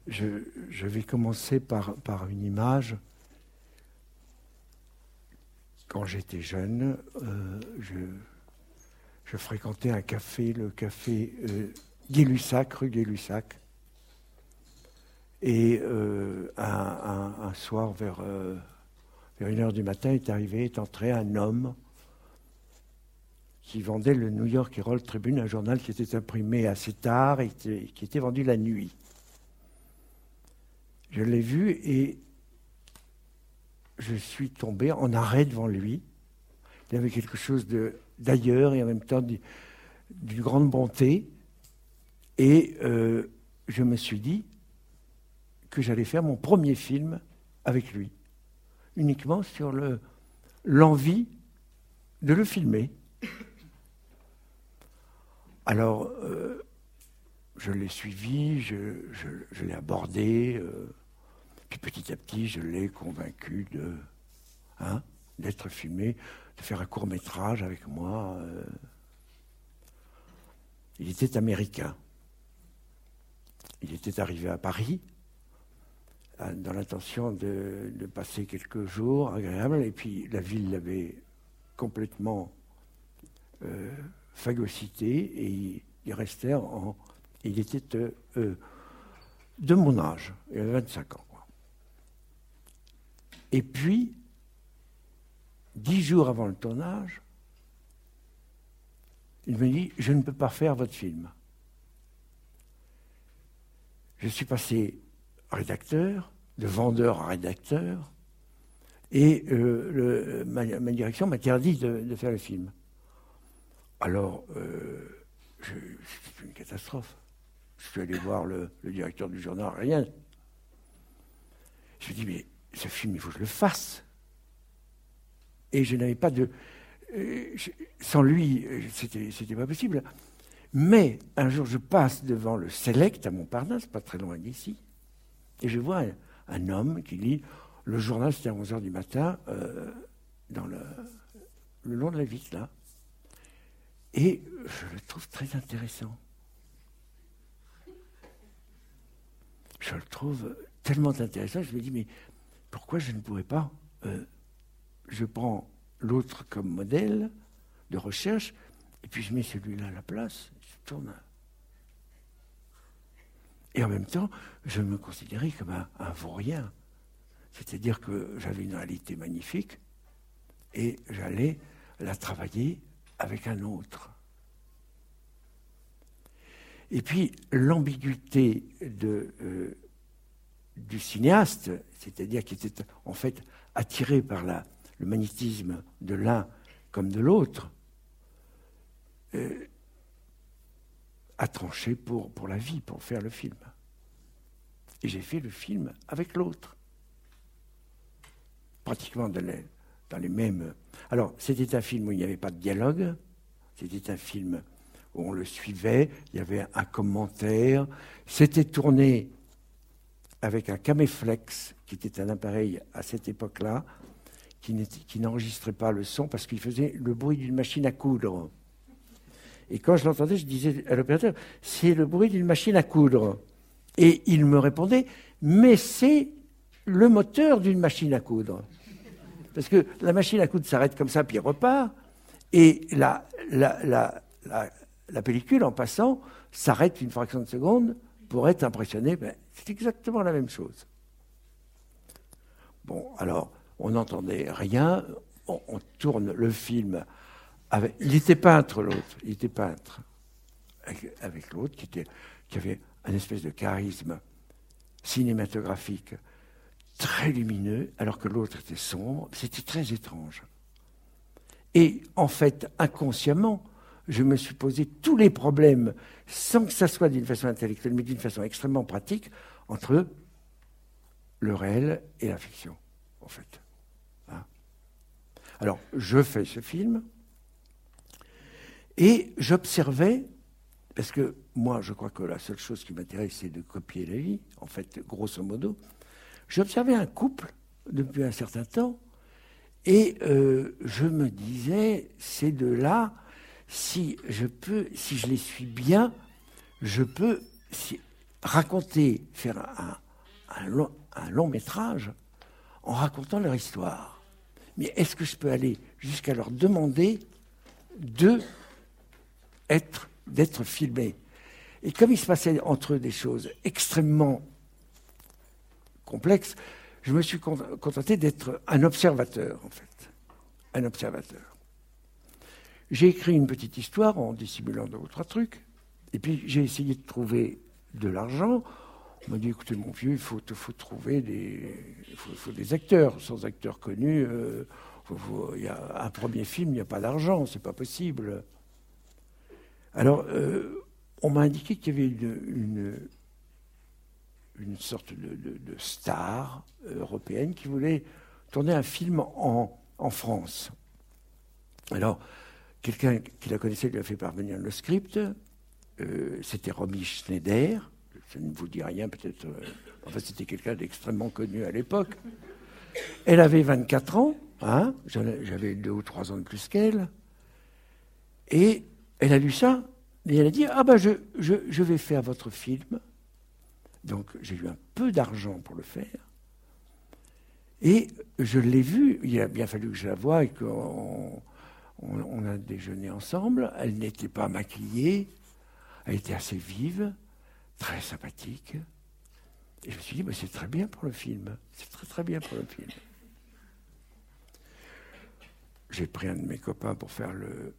je vais commencer par une image. Quand j'étais jeune, je fréquentais un café, le café Gay-Lussac, rue Gay-Lussac. Et un soir, vers 1h du matin, est entré un homme qui vendait le New York Herald Tribune, un journal qui était imprimé assez tard et qui était vendu la nuit. Je l'ai vu et je suis tombé en arrêt devant lui. Il y avait quelque chose d'ailleurs et en même temps d'une grande bonté. Et je me suis dit que j'allais faire mon premier film avec lui, uniquement sur l'envie de le filmer. Alors, je l'ai suivi, je l'ai abordé, puis petit à petit, je l'ai convaincu d'être filmé, de faire un court-métrage avec moi. Il était américain. Il était arrivé à Paris dans l'intention de passer quelques jours agréables, et puis la ville l'avait complètement phagocyté, et il restait il était de mon âge, il avait 25 ans. Et puis, 10 jours avant le tournage, il me dit « Je ne peux pas faire votre film ». Je suis passé rédacteur, de vendeur à rédacteur, et ma direction m'interdit de faire le film. Alors, c'est une catastrophe. Je suis allé voir le directeur du journal, rien. Je lui ai dit, mais ce film, il faut que je le fasse. Et je n'avais pas de... sans lui, c'était pas possible. Mais un jour, je passe devant le Select à Montparnasse, pas très loin d'ici, et je vois un homme qui lit le journal, c'était à 11h du matin, dans le long de la vitre, là. Et je le trouve très intéressant. Je le trouve tellement intéressant, je me dis, mais pourquoi je ne pourrais pas je prends l'autre comme modèle de recherche, et puis je mets celui-là à la place, je tourne. Et en même temps, je me considérais comme un vaurien. C'est-à-dire que j'avais une réalité magnifique, et j'allais la travailler avec un autre. Et puis, l'ambiguïté du cinéaste, c'est-à-dire qu'il était en fait attiré par le magnétisme de l'un comme de l'autre, a tranché pour la vie, pour faire le film. Et j'ai fait le film avec l'autre. Pratiquement dans les mêmes... Alors, c'était un film où il n'y avait pas de dialogue, c'était un film où on le suivait, il y avait un commentaire, c'était tourné avec un Caméflex, qui était un appareil à cette époque-là, qui n'enregistrait pas le son parce qu'il faisait le bruit d'une machine à coudre. Et quand je l'entendais, je disais à l'opérateur, c'est le bruit d'une machine à coudre. Et il me répondait, mais c'est le moteur d'une machine à coudre. Parce que la machine à coudre s'arrête comme ça, puis elle repart. Et la pellicule, en passant, s'arrête une fraction de seconde pour être impressionnée. Ben, c'est exactement la même chose. Bon, alors, on n'entendait rien. On tourne le film. Il était peintre, l'autre. Il était peintre. Avec l'autre, qui avait un espèce de charisme cinématographique très lumineux, alors que l'autre était sombre. C'était très étrange. Et en fait, inconsciemment, je me suis posé tous les problèmes, sans que ça soit d'une façon intellectuelle, mais d'une façon extrêmement pratique, entre le réel et la fiction, en fait. Hein? Alors, je fais ce film, et j'observais, parce que moi, je crois que la seule chose qui m'intéresse, c'est de copier la vie, en fait, grosso modo. J'observais un couple depuis un certain temps, et je me disais, ces deux-là, si je les suis bien, je peux raconter, faire un long métrage en racontant leur histoire. Mais est-ce que je peux aller jusqu'à leur demander d'être filmés? Et comme il se passait entre eux des choses extrêmement complexes, je me suis contenté d'être un observateur, en fait. Un observateur. J'ai écrit une petite histoire en dissimulant 2 ou 3 trucs, et puis j'ai essayé de trouver de l'argent. On m'a dit, écoutez, mon vieux, il faut trouver des acteurs. Sans acteurs connus, il y a un premier film, il n'y a pas d'argent, c'est pas possible. Alors, on m'a indiqué qu'il y avait une sorte de star européenne qui voulait tourner un film en France. Alors, quelqu'un qui la connaissait lui a fait parvenir le script. C'était Romy Schneider. Ça ne vous dit rien, peut-être. Enfin, c'était quelqu'un d'extrêmement connu à l'époque. Elle avait 24 ans. Hein, j'avais 2 ou 3 ans de plus qu'elle. Et elle a lu ça. Et elle a dit, ah ben, je vais faire votre film. Donc, j'ai eu un peu d'argent pour le faire. Et je l'ai vue. Il a bien fallu que je la voie et qu'on a déjeuné ensemble. Elle n'était pas maquillée. Elle était assez vive, très sympathique. Et je me suis dit, bah, c'est très bien pour le film. C'est très, très bien pour le film. J'ai pris un de mes copains pour faire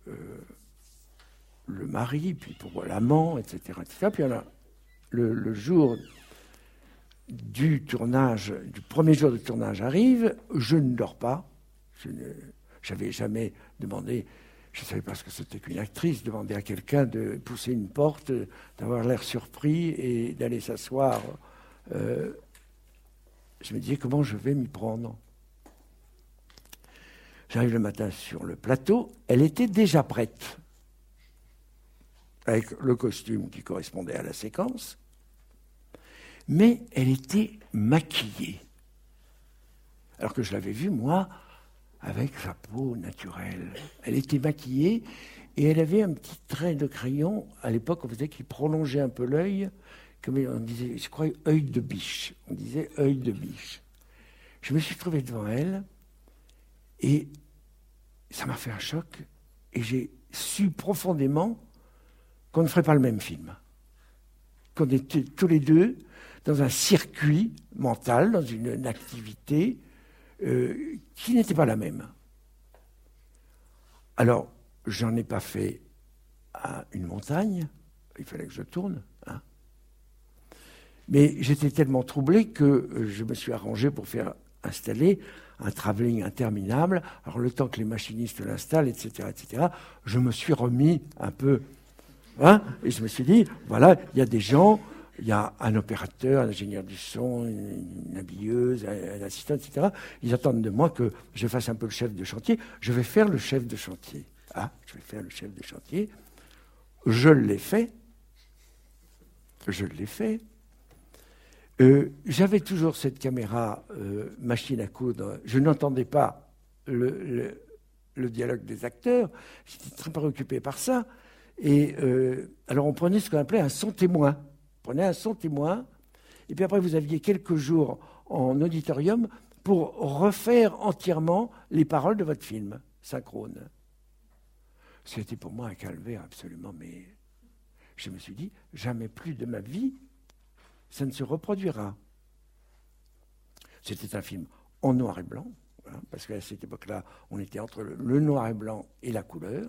le mari, puis pour l'amant, etc., etc. Puis alors, le jour du tournage, du premier jour de tournage arrive, je ne dors pas. Je n'avais jamais demandé, je ne savais pas ce que c'était qu'une actrice, demander à quelqu'un de pousser une porte, d'avoir l'air surpris et d'aller s'asseoir. Je me disais, comment je vais m'y prendre? J'arrive le matin sur le plateau, elle était déjà prête, avec le costume qui correspondait à la séquence, mais elle était maquillée. Alors que je l'avais vue, moi, avec sa peau naturelle. Elle était maquillée et elle avait un petit trait de crayon, à l'époque on faisait qui prolongeait un peu l'œil, comme on disait, je crois, œil de biche. On disait œil de biche. Je me suis trouvé devant elle et ça m'a fait un choc et j'ai su profondément qu'on ne ferait pas le même film. Qu'on était tous les deux dans un circuit mental, dans une activité qui n'était pas la même. Alors, j'en ai pas fait à une montagne, il fallait que je tourne, hein. Mais j'étais tellement troublé que je me suis arrangé pour faire installer un travelling interminable. Alors, le temps que les machinistes l'installent, etc., je me suis remis un peu, hein, et je me suis dit, voilà, il y a des gens, il y a un opérateur, un ingénieur du son, une habilleuse, un assistant, etc. Ils attendent de moi que je fasse un peu le chef de chantier. Je vais faire le chef de chantier. Ah, je vais faire le chef de chantier. Je l'ai fait. Je l'ai fait. J'avais toujours cette caméra machine à coudre. Je n'entendais pas le dialogue des acteurs. J'étais très préoccupé par ça. Et alors on prenait ce qu'on appelait un son témoin. On prenait un son témoin. Et puis après, vous aviez quelques jours en auditorium pour refaire entièrement les paroles de votre film, synchrone. C'était pour moi un calvaire absolument, mais je me suis dit, jamais plus de ma vie, ça ne se reproduira. C'était un film en noir et blanc, hein, parce qu'à cette époque-là, on était entre le noir et blanc et la couleur.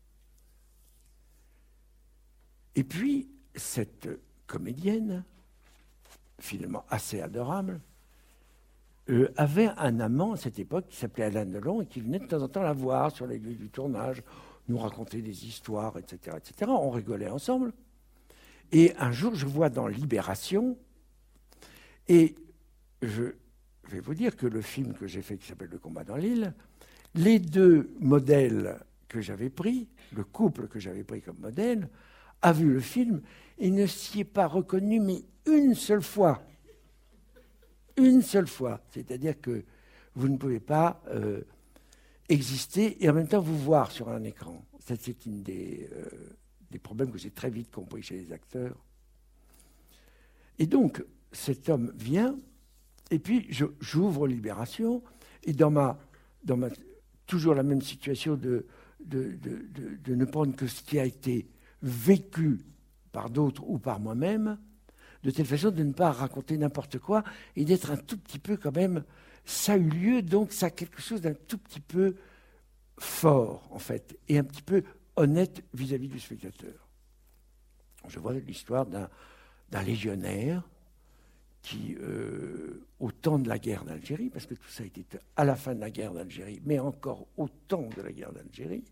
Et puis, cette comédienne, finalement assez adorable, avait un amant à cette époque qui s'appelait Alain Delon et qui venait de temps en temps la voir sur les lieux du tournage, nous raconter des histoires, etc., etc. On rigolait ensemble. Et un jour, je vois dans Libération, et je vais vous dire que le film que j'ai fait, qui s'appelle Le combat dans l'île, les 2 modèles que j'avais pris, le couple que j'avais pris comme modèle, a vu le film et ne s'y est pas reconnu, mais une seule fois. Une seule fois. C'est-à-dire que vous ne pouvez pas exister et en même temps vous voir sur un écran. Ça, c'est une des problèmes que j'ai très vite compris chez les acteurs. Et donc, cet homme vient, et puis j'ouvre Libération, et dans ma toujours la même situation de ne prendre que ce qui a été vécu par d'autres ou par moi-même, de telle façon de ne pas raconter n'importe quoi, et d'être un tout petit peu quand même, ça a eu lieu, donc ça a quelque chose d'un tout petit peu fort, en fait, et un petit peu honnête vis-à-vis du spectateur. Je vois l'histoire d'un légionnaire qui, au temps de la guerre d'Algérie, parce que tout ça était à la fin de la guerre d'Algérie, mais encore au temps de la guerre d'Algérie,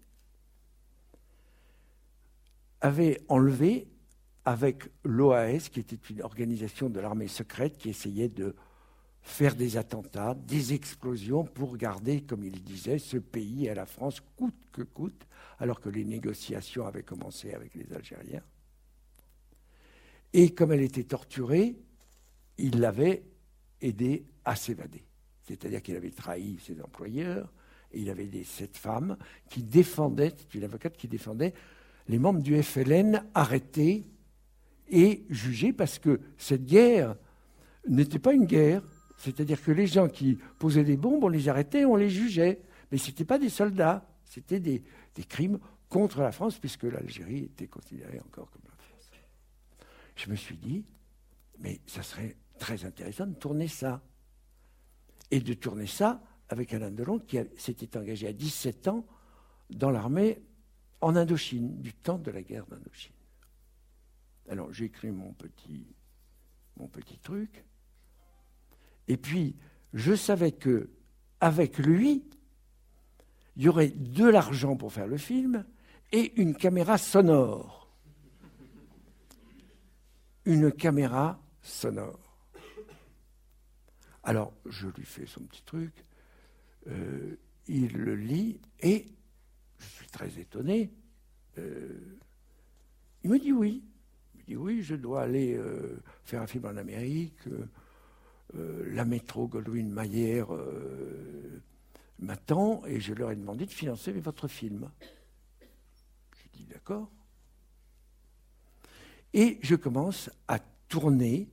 avait enlevé, avec l'OAS, qui était une organisation de l'armée secrète qui essayait de faire des attentats, des explosions pour garder, comme il disait, ce pays à la France coûte que coûte, alors que les négociations avaient commencé avec les Algériens. Et comme elle était torturée, il l'avait aidé à s'évader. C'est-à-dire qu'il avait trahi ses employeurs, et il avait cette femme qui défendait, une avocate qui défendait les membres du FLN arrêtés et jugés, parce que cette guerre n'était pas une guerre. C'est-à-dire que les gens qui posaient des bombes, on les arrêtait, on les jugeait. Mais ce n'étaient pas des soldats, c'était des crimes contre la France, puisque l'Algérie était considérée encore comme la France. Je me suis dit, mais ça serait très intéressant de tourner ça. Et de tourner ça avec Alain Delon, qui s'était engagé à 17 ans dans l'armée en Indochine, du temps de la guerre d'Indochine. Alors j'ai écrit mon petit truc, et puis je savais que avec lui, il y aurait de l'argent pour faire le film et une caméra sonore. Une caméra sonore. Alors je lui fais son petit truc, il le lit et je suis très étonné. Il me dit oui. Il me dit oui, je dois aller faire un film en Amérique. La Métro Goldwyn-Mayer m'attend et je leur ai demandé de financer votre film. J'ai dit d'accord. Et je commence à tourner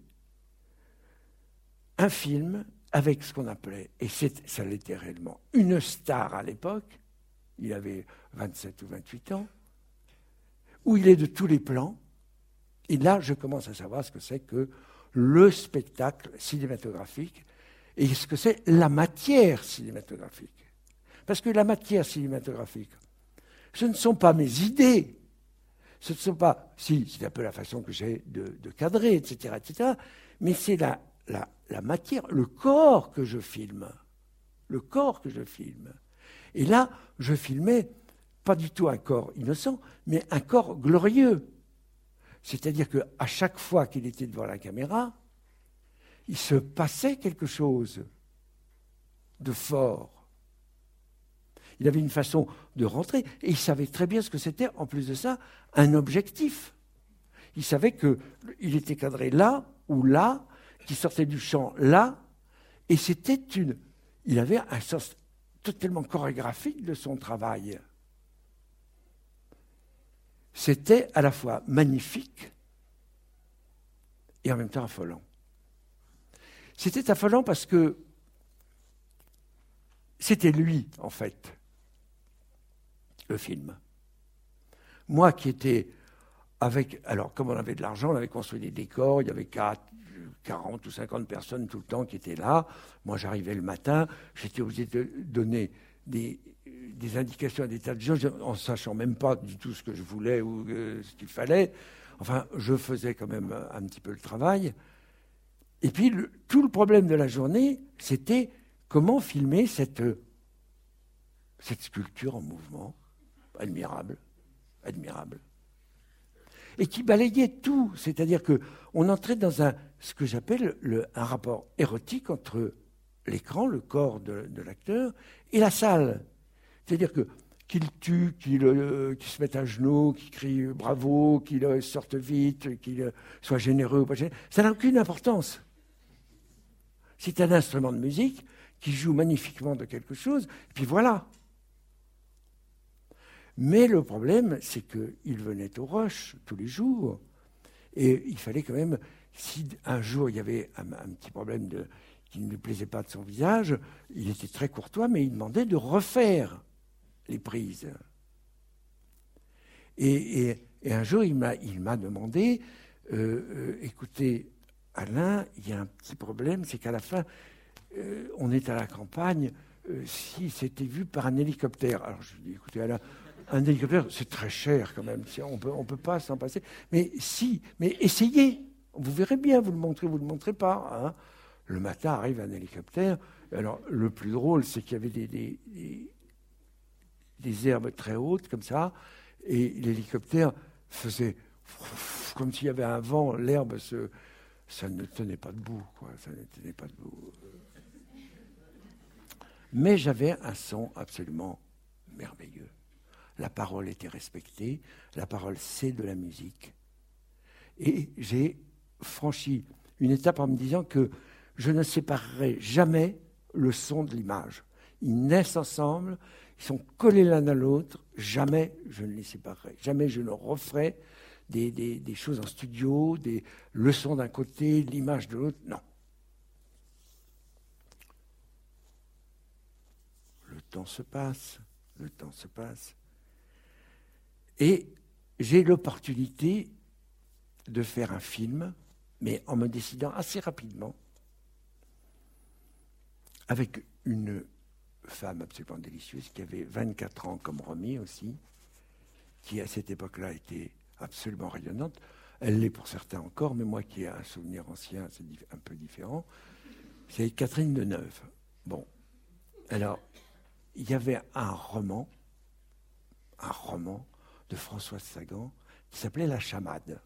un film avec ce qu'on appelait, et ça l'était réellement, une star à l'époque. Il avait 27 ou 28 ans, où il est de tous les plans. Et là, je commence à savoir ce que c'est que le spectacle cinématographique et ce que c'est la matière cinématographique. Parce que la matière cinématographique, ce ne sont pas mes idées, ce ne sont pas, si, c'est un peu la façon que j'ai de cadrer, etc., mais c'est la matière, le corps que je filme. Le corps que je filme. Et là, je filmais pas du tout un corps innocent, mais un corps glorieux. C'est-à-dire qu'à chaque fois qu'il était devant la caméra, il se passait quelque chose de fort. Il avait une façon de rentrer, et il savait très bien ce que c'était, en plus de ça, un objectif. Il savait qu'il était cadré là ou là, qu'il sortait du champ là, et c'était il avait un sens totalement chorégraphique de son travail. C'était à la fois magnifique et en même temps affolant. C'était affolant parce que c'était lui, en fait, le film. Moi qui étais avec... Alors, comme on avait de l'argent, on avait construit des décors, il y avait 40 ou 50 personnes tout le temps qui étaient là. Moi, j'arrivais le matin, j'étais obligé de donner des indications à des tas de gens, en ne sachant même pas du tout ce que je voulais ou ce qu'il fallait. Enfin, je faisais quand même un petit peu le travail. Et puis, tout le problème de la journée, c'était comment filmer cette sculpture en mouvement, admirable, admirable, et qui balayait tout. C'est-à-dire qu'on entrait dans ce que j'appelle un rapport érotique entre l'écran, le corps de l'acteur, et la salle. C'est-à-dire qu'il tue, qu'il se mette à genoux, qu'il crie bravo, qu'il sorte vite, qu'il soit généreux ou pas généreux, ça n'a aucune importance. C'est un instrument de musique qui joue magnifiquement de quelque chose, et puis voilà. Mais le problème, c'est qu'il venait au rush tous les jours, et il fallait quand même si un jour il y avait un petit problème qui ne lui plaisait pas de son visage, il était très courtois, mais il demandait de refaire les prises. Et un jour, il m'a demandé, écoutez, Alain, il y a un petit problème, c'est qu'à la fin, on est à la campagne, si c'était vu par un hélicoptère. Alors je lui dis, écoutez, Alain, un hélicoptère, c'est très cher quand même, on peut pas s'en passer. Mais si, mais essayez, vous verrez bien, vous le montrez pas. Hein. Le matin arrive un hélicoptère. Alors le plus drôle, c'est qu'il y avait des herbes très hautes comme ça, et l'hélicoptère faisait comme s'il y avait un vent, l'herbe ça ne tenait pas debout, quoi, ça ne tenait pas debout. Mais j'avais un son absolument merveilleux. La parole était respectée, la parole c'est de la musique. Et j'ai franchi une étape en me disant que je ne séparerai jamais le son de l'image. Ils naissent ensemble, ils sont collés l'un à l'autre, jamais je ne les séparerai, jamais je ne referai des choses en studio, le son d'un côté, l'image de l'autre, non. Le temps se passe, et j'ai l'opportunité de faire un film, mais en me décidant assez rapidement, avec une femme absolument délicieuse, qui avait 24 ans comme Romy aussi, qui à cette époque-là était absolument rayonnante. Elle l'est pour certains encore, mais moi qui ai un souvenir ancien, c'est un peu différent. C'est Catherine Deneuve. Bon, alors, il y avait un roman de Françoise Sagan qui s'appelait La Chamade.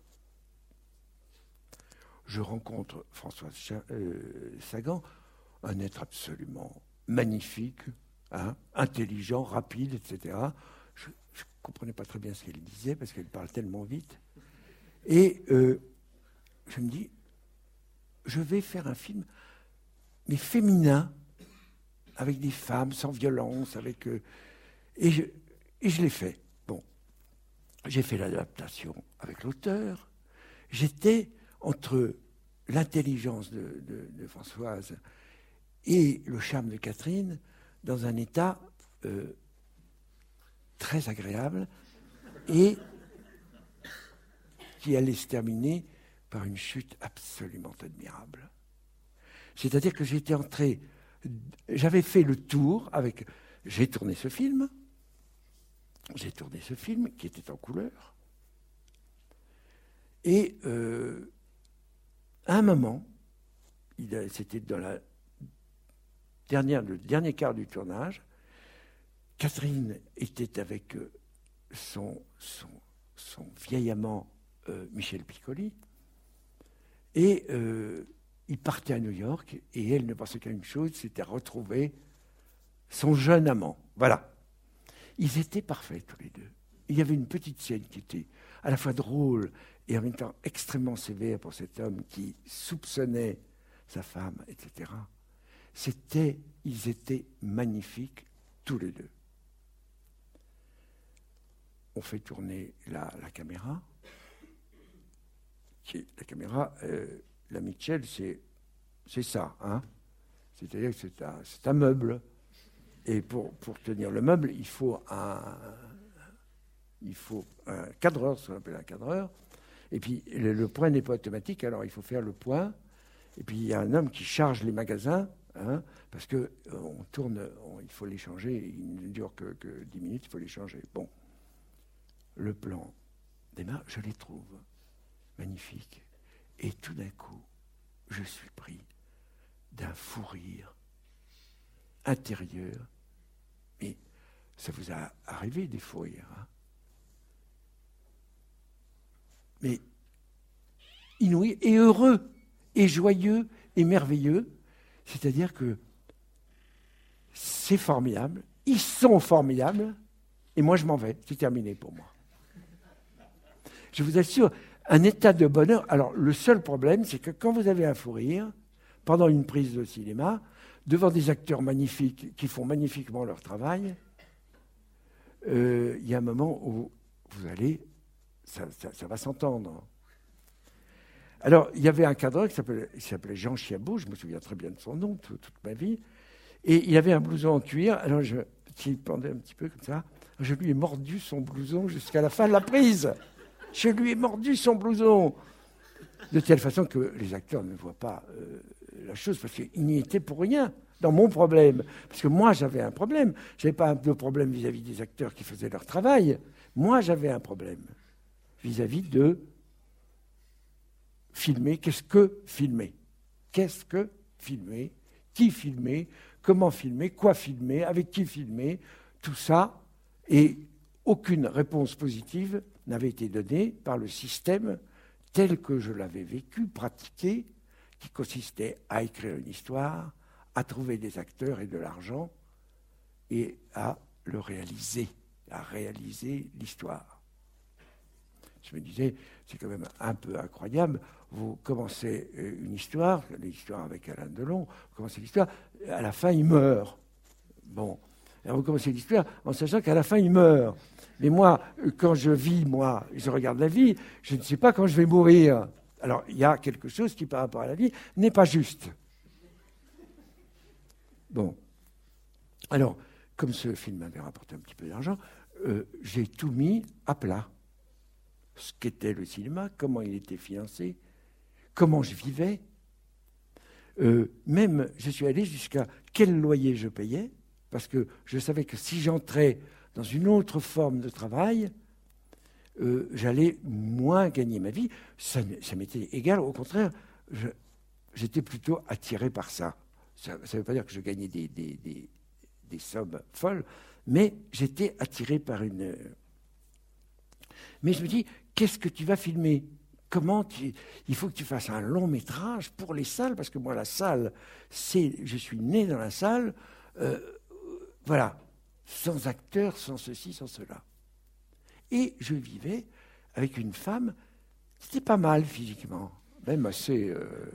Je rencontre Françoise Sagan, un être absolument magnifique, hein, intelligent, rapide, etc. Je ne comprenais pas très bien ce qu'elle disait parce qu'elle parle tellement vite. Et je me dis, je vais faire un film, mais féminin, avec des femmes, sans violence, et je l'ai fait. Bon, j'ai fait l'adaptation avec l'auteur. J'étais entre l'intelligence de Françoise et le charme de Catherine dans un état très agréable et qui allait se terminer par une chute absolument admirable. C'est-à-dire que j'avais fait le tour j'ai tourné ce film qui était en couleur, et à un moment, c'était dans le dernier quart du tournage, Catherine était avec son vieil amant Michel Piccoli, et il partait à New York, et elle ne pensait qu'à une chose, c'était retrouver son jeune amant. Voilà. Ils étaient parfaits tous les deux. Il y avait une petite scène qui était à la fois drôle et en même temps extrêmement sévère pour cet homme qui soupçonnait sa femme, etc. Ils étaient magnifiques tous les deux. On fait tourner la caméra. La Mitchell, c'est ça, hein. C'est-à-dire que c'est un meuble. Et pour tenir le meuble, il faut un cadreur, ce qu'on appelle un cadreur. Et puis le point n'est pas automatique, alors il faut faire le point. Et puis il y a un homme qui charge les magasins, hein, parce que on tourne, il faut les changer. Il ne dure que 10 minutes, il faut les changer. Bon, le plan démarre, je les trouve magnifiques. Et tout d'un coup, je suis pris d'un fou rire intérieur. Mais ça vous a arrivé des fous rires, hein? Mais inouï et heureux, et joyeux, et merveilleux. C'est-à-dire que c'est formidable, ils sont formidables, et moi je m'en vais, c'est terminé pour moi. Je vous assure, un état de bonheur. Alors le seul problème, c'est que quand vous avez un fou rire, pendant une prise de cinéma, devant des acteurs magnifiques qui font magnifiquement leur travail, il y a un moment où vous allez, ça va s'entendre. Alors, il y avait un cadreur qui s'appelait Jean Chiabot, je me souviens très bien de son nom toute ma vie, et il avait un blouson en cuir, alors il pendait un petit peu comme ça, je lui ai mordu son blouson jusqu'à la fin de la prise. Je lui ai mordu son blouson, de telle façon que les acteurs ne voient pas la chose, parce qu'ils n'y étaient pour rien dans mon problème. Parce que moi, j'avais un problème. Je n'avais pas de problème vis-à-vis des acteurs qui faisaient leur travail. Moi, j'avais un problème vis-à-vis de filmer. Qu'est-ce que filmer? Qu'est-ce que filmer? Qui filmer? Comment filmer? Quoi filmer? Avec qui filmer? Tout ça. Et aucune réponse positive n'avait été donnée par le système tel que je l'avais vécu, pratiqué, qui consistait à écrire une histoire, à trouver des acteurs et de l'argent, et à le réaliser, à réaliser l'histoire. Je me disais, c'est quand même un peu incroyable, vous commencez une histoire avec Alain Delon, vous commencez l'histoire, à la fin il meurt. Bon, alors vous commencez l'histoire en sachant qu'à la fin il meurt. Mais moi, quand je vis, je regarde la vie, je ne sais pas quand je vais mourir. Alors, il y a quelque chose qui, par rapport à la vie, n'est pas juste. Bon. Alors, comme ce film m'avait rapporté un petit peu d'argent, j'ai tout mis à plat. Ce qu'était le cinéma, comment il était financé, comment je vivais. Même, je suis allé jusqu'à quel loyer je payais, parce que je savais que si j'entrais dans une autre forme de travail, j'allais moins gagner ma vie. Ça m'était égal, au contraire, j'étais plutôt attiré par ça. Ça ne veut pas dire que je gagnais des sommes folles, mais j'étais attiré par une... Mais je me dis, qu'est-ce que tu vas filmer? Il faut que tu fasses un long métrage pour les salles, parce que moi, la salle, je suis né dans la salle, voilà, sans acteur, sans ceci, sans cela. Et je vivais avec une femme qui était pas mal physiquement, même assez...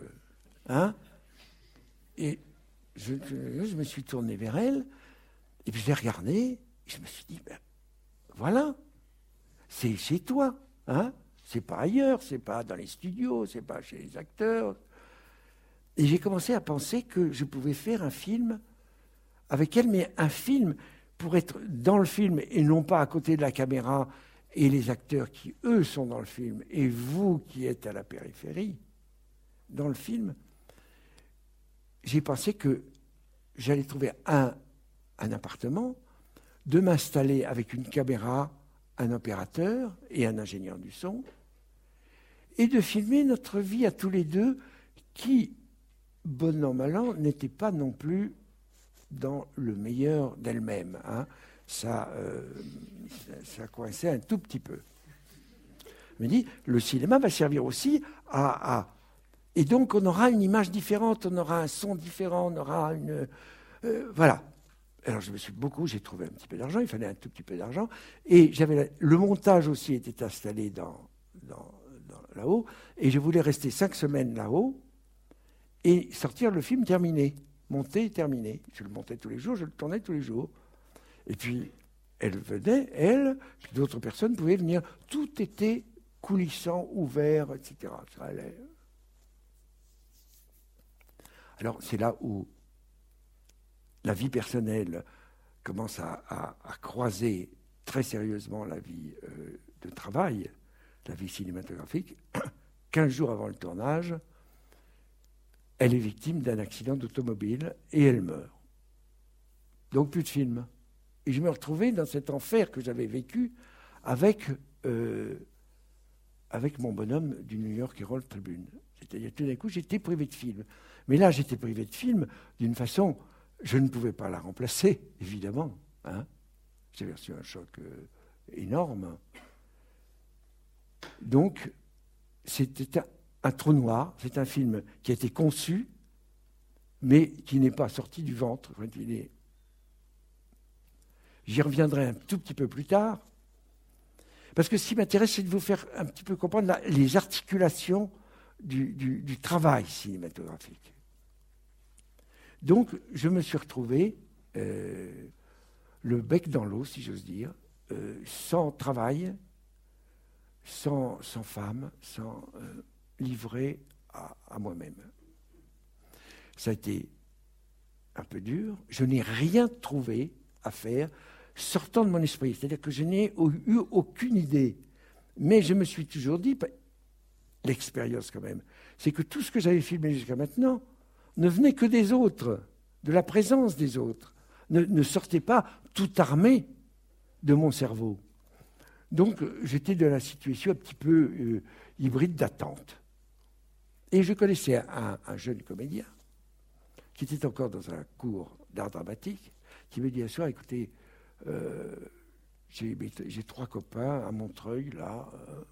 Et je me suis tourné vers elle, et puis je l'ai regardée, et je me suis dit, ben, voilà, c'est chez toi, hein? C'est pas ailleurs, c'est pas dans les studios, c'est pas chez les acteurs. Et j'ai commencé à penser que je pouvais faire un film avec elle, mais un film pour être dans le film et non pas à côté de la caméra et les acteurs qui, eux, sont dans le film, et vous qui êtes à la périphérie, dans le film, j'ai pensé que j'allais trouver un appartement, de m'installer avec une caméra, un opérateur et un ingénieur du son, et de filmer notre vie à tous les deux, qui, bon an, mal an, n'était pas non plus dans le meilleur d'elle-même. Hein. Ça coinçait un tout petit peu. Je me dis, le cinéma va servir aussi à... Et donc, on aura une image différente, on aura un son différent, on aura une... voilà. Alors, j'ai trouvé un petit peu d'argent, il fallait un tout petit peu d'argent. Et le montage aussi était installé là-haut. Et je voulais rester 5 semaines là-haut et sortir le film terminé. Monté et terminé. Je le montais tous les jours, je le tournais tous les jours. Et puis, elle venait, puis d'autres personnes pouvaient venir. Tout était coulissant, ouvert, etc. Ça allait. Alors, c'est là où la vie personnelle commence à croiser très sérieusement la vie de travail, la vie cinématographique. 15 jours avant le tournage, elle est victime d'un accident d'automobile et elle meurt. Donc plus de film. Et je me retrouvais dans cet enfer que j'avais vécu avec mon bonhomme du New York Herald Tribune. C'est-à-dire tout d'un coup, j'étais privé de film. Mais là, j'étais privé de film d'une façon... Je ne pouvais pas la remplacer, évidemment. Hein. J'avais reçu un choc énorme. Donc, c'était un trou noir. C'est un film qui a été conçu, mais qui n'est pas sorti du ventre. J'y reviendrai un tout petit peu plus tard. Parce que ce qui m'intéresse, c'est de vous faire un petit peu comprendre les articulations du travail cinématographique. Donc, je me suis retrouvé le bec dans l'eau, si j'ose dire, sans travail, sans femme, livré à moi-même. Ça a été un peu dur. Je n'ai rien trouvé à faire sortant de mon esprit. C'est-à-dire que je n'ai eu aucune idée. Mais je me suis toujours dit, l'expérience quand même, c'est que tout ce que j'avais filmé jusqu'à maintenant ne venait que des autres, de la présence des autres, ne sortait pas tout armé de mon cerveau. Donc j'étais dans la situation un petit peu hybride d'attente. Et je connaissais un jeune comédien qui était encore dans un cours d'art dramatique, qui me dit un soir, écoutez, j'ai 3 copains à Montreuil, là,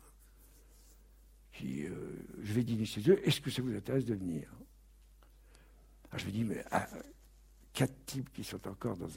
je vais dîner chez eux, est-ce que ça vous intéresse de venir? Alors je me dis, mais 4 types qui sont encore dans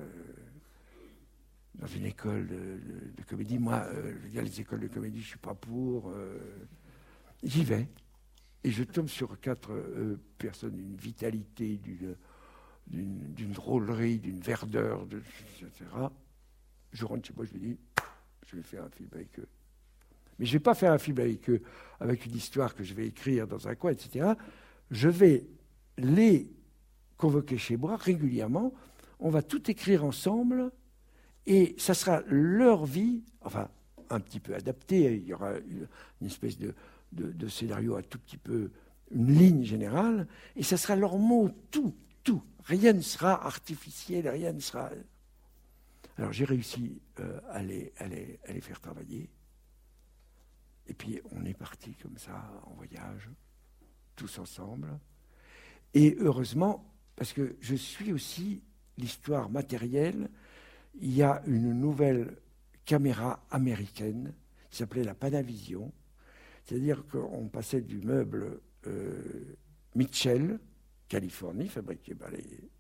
une école de comédie, moi, les écoles de comédie, je ne suis pas pour. J'y vais, et je tombe sur 4 personnes d'une vitalité, d'une drôlerie, d'une verdeur, etc. Je rentre chez moi, je me dis, je vais faire un film avec eux. Mais je ne vais pas faire un film avec eux, avec une histoire que je vais écrire dans un coin, etc. Je vais les convoquer chez moi régulièrement. On va tout écrire ensemble et ça sera leur vie, enfin, un petit peu adapté. Il y aura une espèce de scénario un tout petit peu, une ligne générale, et ça sera leur mot, tout. Rien ne sera artificiel, rien ne sera... Alors j'ai réussi à les faire travailler. Et puis on est parti comme ça, en voyage, tous ensemble. Et heureusement, parce que je suis aussi l'histoire matérielle, il y a une nouvelle caméra américaine qui s'appelait la Panavision. C'est-à-dire qu'on passait du meuble Mitchell, Californie, fabriqué par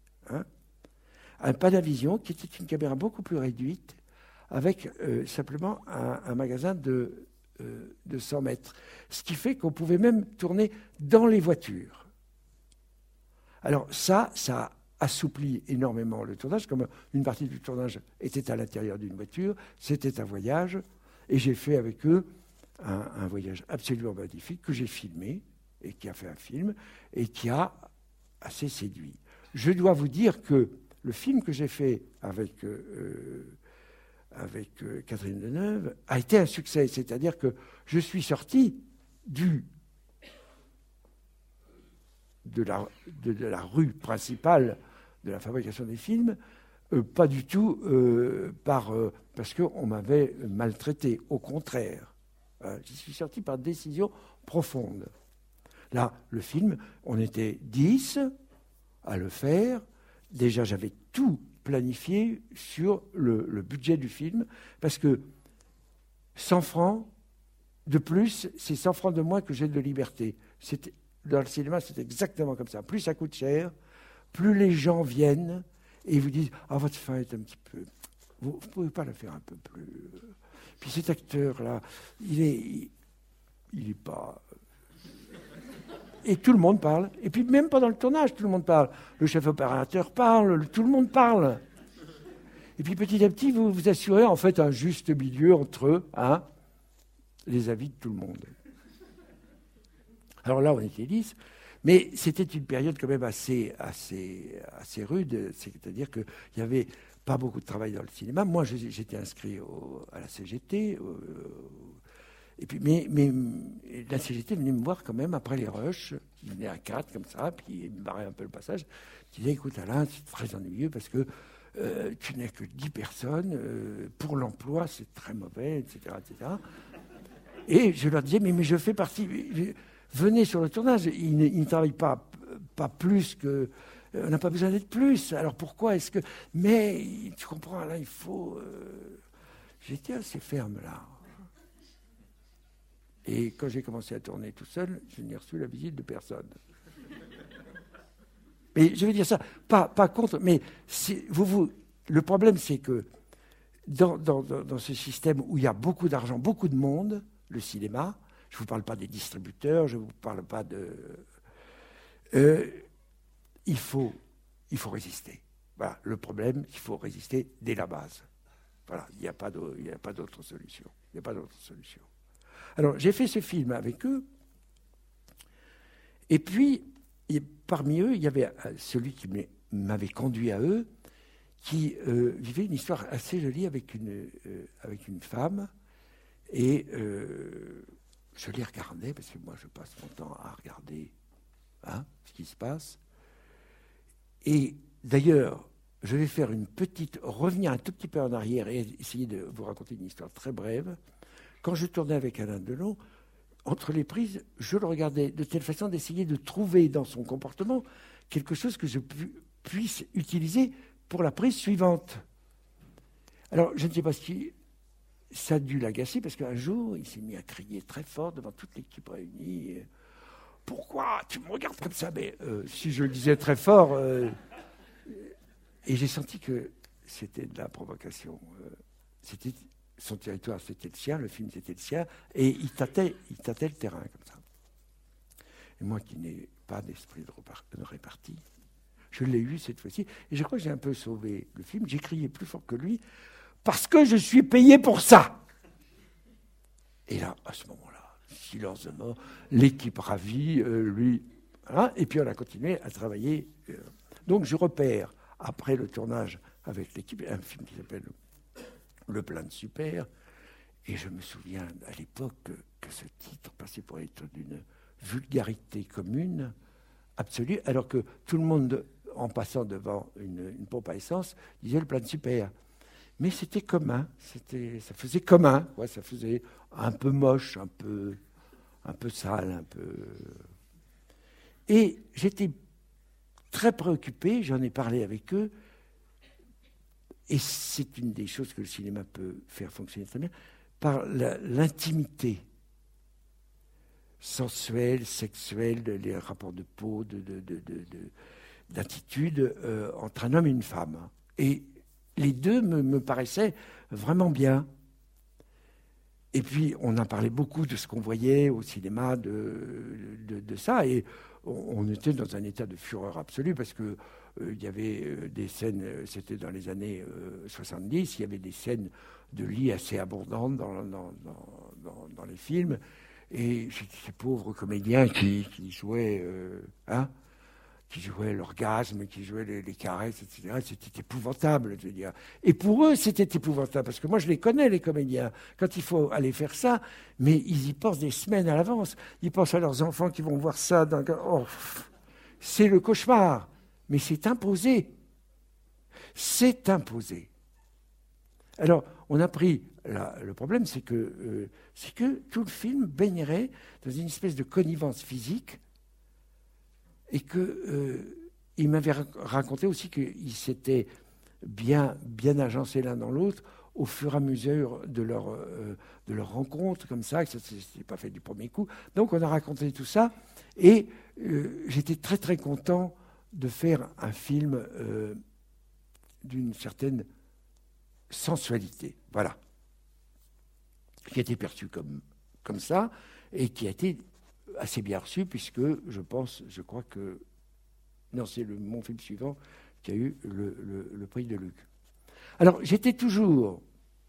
un Panavision qui était une caméra beaucoup plus réduite, avec simplement un magasin de 100 mètres. Ce qui fait qu'on pouvait même tourner dans les voitures. Alors ça assouplit énormément le tournage, comme une partie du tournage était à l'intérieur d'une voiture, c'était un voyage, et j'ai fait avec eux un voyage absolument magnifique que j'ai filmé, et qui a fait un film, et qui a assez séduit. Je dois vous dire que le film que j'ai fait avec Catherine Deneuve a été un succès, c'est-à-dire que je suis sorti de la rue principale de la fabrication des films, pas du tout parce qu'on m'avait maltraité, au contraire. Je suis sorti par décision profonde. Là, le film, on était 10 à le faire. Déjà, j'avais tout planifié sur le budget du film, parce que 100 francs de plus, c'est 100 francs de moins que j'ai de liberté. Dans le cinéma, c'est exactement comme ça. Plus ça coûte cher, plus les gens viennent et vous disent « Ah, votre fin est un petit peu... Vous ne pouvez pas la faire un peu plus... » Puis cet acteur-là, il est pas... Et tout le monde parle. Et puis même pendant le tournage, tout le monde parle. Le chef opérateur parle, tout le monde parle. Et puis petit à petit, vous vous assurez en fait un juste milieu entre les avis de tout le monde. Alors là, on était 10, mais c'était une période quand même assez rude. C'est-à-dire qu'il n'y avait pas beaucoup de travail dans le cinéma. Moi, j'étais inscrit à la CGT. Et puis, mais la CGT venait me voir quand même après les rushs. Il venait à 4 comme ça, puis il me barrait un peu le passage. Il disait, écoute Alain, c'est très ennuyeux parce que tu n'as que 10 personnes. Pour l'emploi, c'est très mauvais, etc., etc. Et je leur disais, mais je fais partie... Venez sur le tournage. Ils ne travaillent pas plus que... On n'a pas besoin d'être plus. Alors pourquoi est-ce que... Mais tu comprends, là, il faut... J'étais assez ferme, là. Et quand j'ai commencé à tourner tout seul, je n'ai reçu la visite de personne. Mais je veux dire ça, pas contre, mais le problème, c'est que dans ce système où il y a beaucoup d'argent, beaucoup de monde, le cinéma, je ne vous parle pas des distributeurs, je ne vous parle pas de... il faut résister. Voilà, le problème, il faut résister dès la base. Voilà, il n'y a pas d'autre solution. Il n'y a pas d'autre solution. Alors, j'ai fait ce film avec eux, Et puis, parmi eux, il y avait celui qui m'avait conduit à eux, qui vivait une histoire assez jolie avec une femme. Et je les regardais, parce que moi, je passe mon temps à regarder ce qui se passe. Et d'ailleurs, je vais revenir un tout petit peu en arrière et essayer de vous raconter une histoire très brève. Quand je tournais avec Alain Delon, entre les prises, je le regardais de telle façon d'essayer de trouver dans son comportement quelque chose que je puisse utiliser pour la prise suivante. Alors, je ne sais pas si ça a dû l'agacer, parce qu'un jour, il s'est mis à crier très fort devant toute l'équipe réunie. « Pourquoi tu me regardes comme ça ?» Mais si je le disais très fort... et j'ai senti que c'était de la provocation. C'était son territoire, c'était le sien, le film, c'était le sien, et il tâtait le terrain comme ça. Et moi qui n'ai pas d'esprit de répartie, je l'ai eu cette fois-ci, et je crois que j'ai un peu sauvé le film. J'ai crié plus fort que lui, parce que je suis payé pour ça. Et là, à ce moment-là, silence de mort, l'équipe ravie, lui... et puis on a continué à travailler. Donc je repère, après le tournage avec l'équipe, un film qui s'appelle Le Plein de Super, et je me souviens à l'époque que ce titre passait pour être d'une vulgarité commune, absolue, alors que tout le monde, en passant devant une pompe à essence, disait Le Plein de Super. Mais c'était commun, ça faisait commun, ça faisait un peu moche, un peu sale, un peu... Et j'étais très préoccupé, j'en ai parlé avec eux, et c'est une des choses que le cinéma peut faire fonctionner très bien, par l'intimité sensuelle, sexuelle, les rapports de peau, d'attitude entre un homme et une femme. Et les deux me paraissaient vraiment bien. Et puis, on a parlé beaucoup de ce qu'on voyait au cinéma, de ça, et on était dans un état de fureur absolue, parce que il y avait des scènes, c'était dans les années 70, il y avait des scènes de lit assez abondantes dans les films, et ces pauvres comédiens qui jouaient... qui jouaient l'orgasme, qui jouaient les caresses, etc. C'était épouvantable, je veux dire. Et pour eux, c'était épouvantable, parce que moi, je les connais, les comédiens. Quand il faut aller faire ça, mais ils y pensent des semaines à l'avance. Ils pensent à leurs enfants qui vont voir ça. C'est le cauchemar. Mais c'est imposé. C'est imposé. Alors, on a pris... le problème, c'est que tout le film baignerait dans une espèce de connivence physique, et qu'il m'avait raconté aussi qu'ils s'étaient bien agencés l'un dans l'autre au fur et à mesure de leur rencontre, comme ça, que ça ne s'était pas fait du premier coup. Donc on a raconté tout ça, et j'étais très très content de faire un film d'une certaine sensualité, voilà, qui a été perçu comme ça, et qui a été assez bien reçu, puisque je crois que c'est mon film suivant qui a eu le prix de Luc. Alors j'étais toujours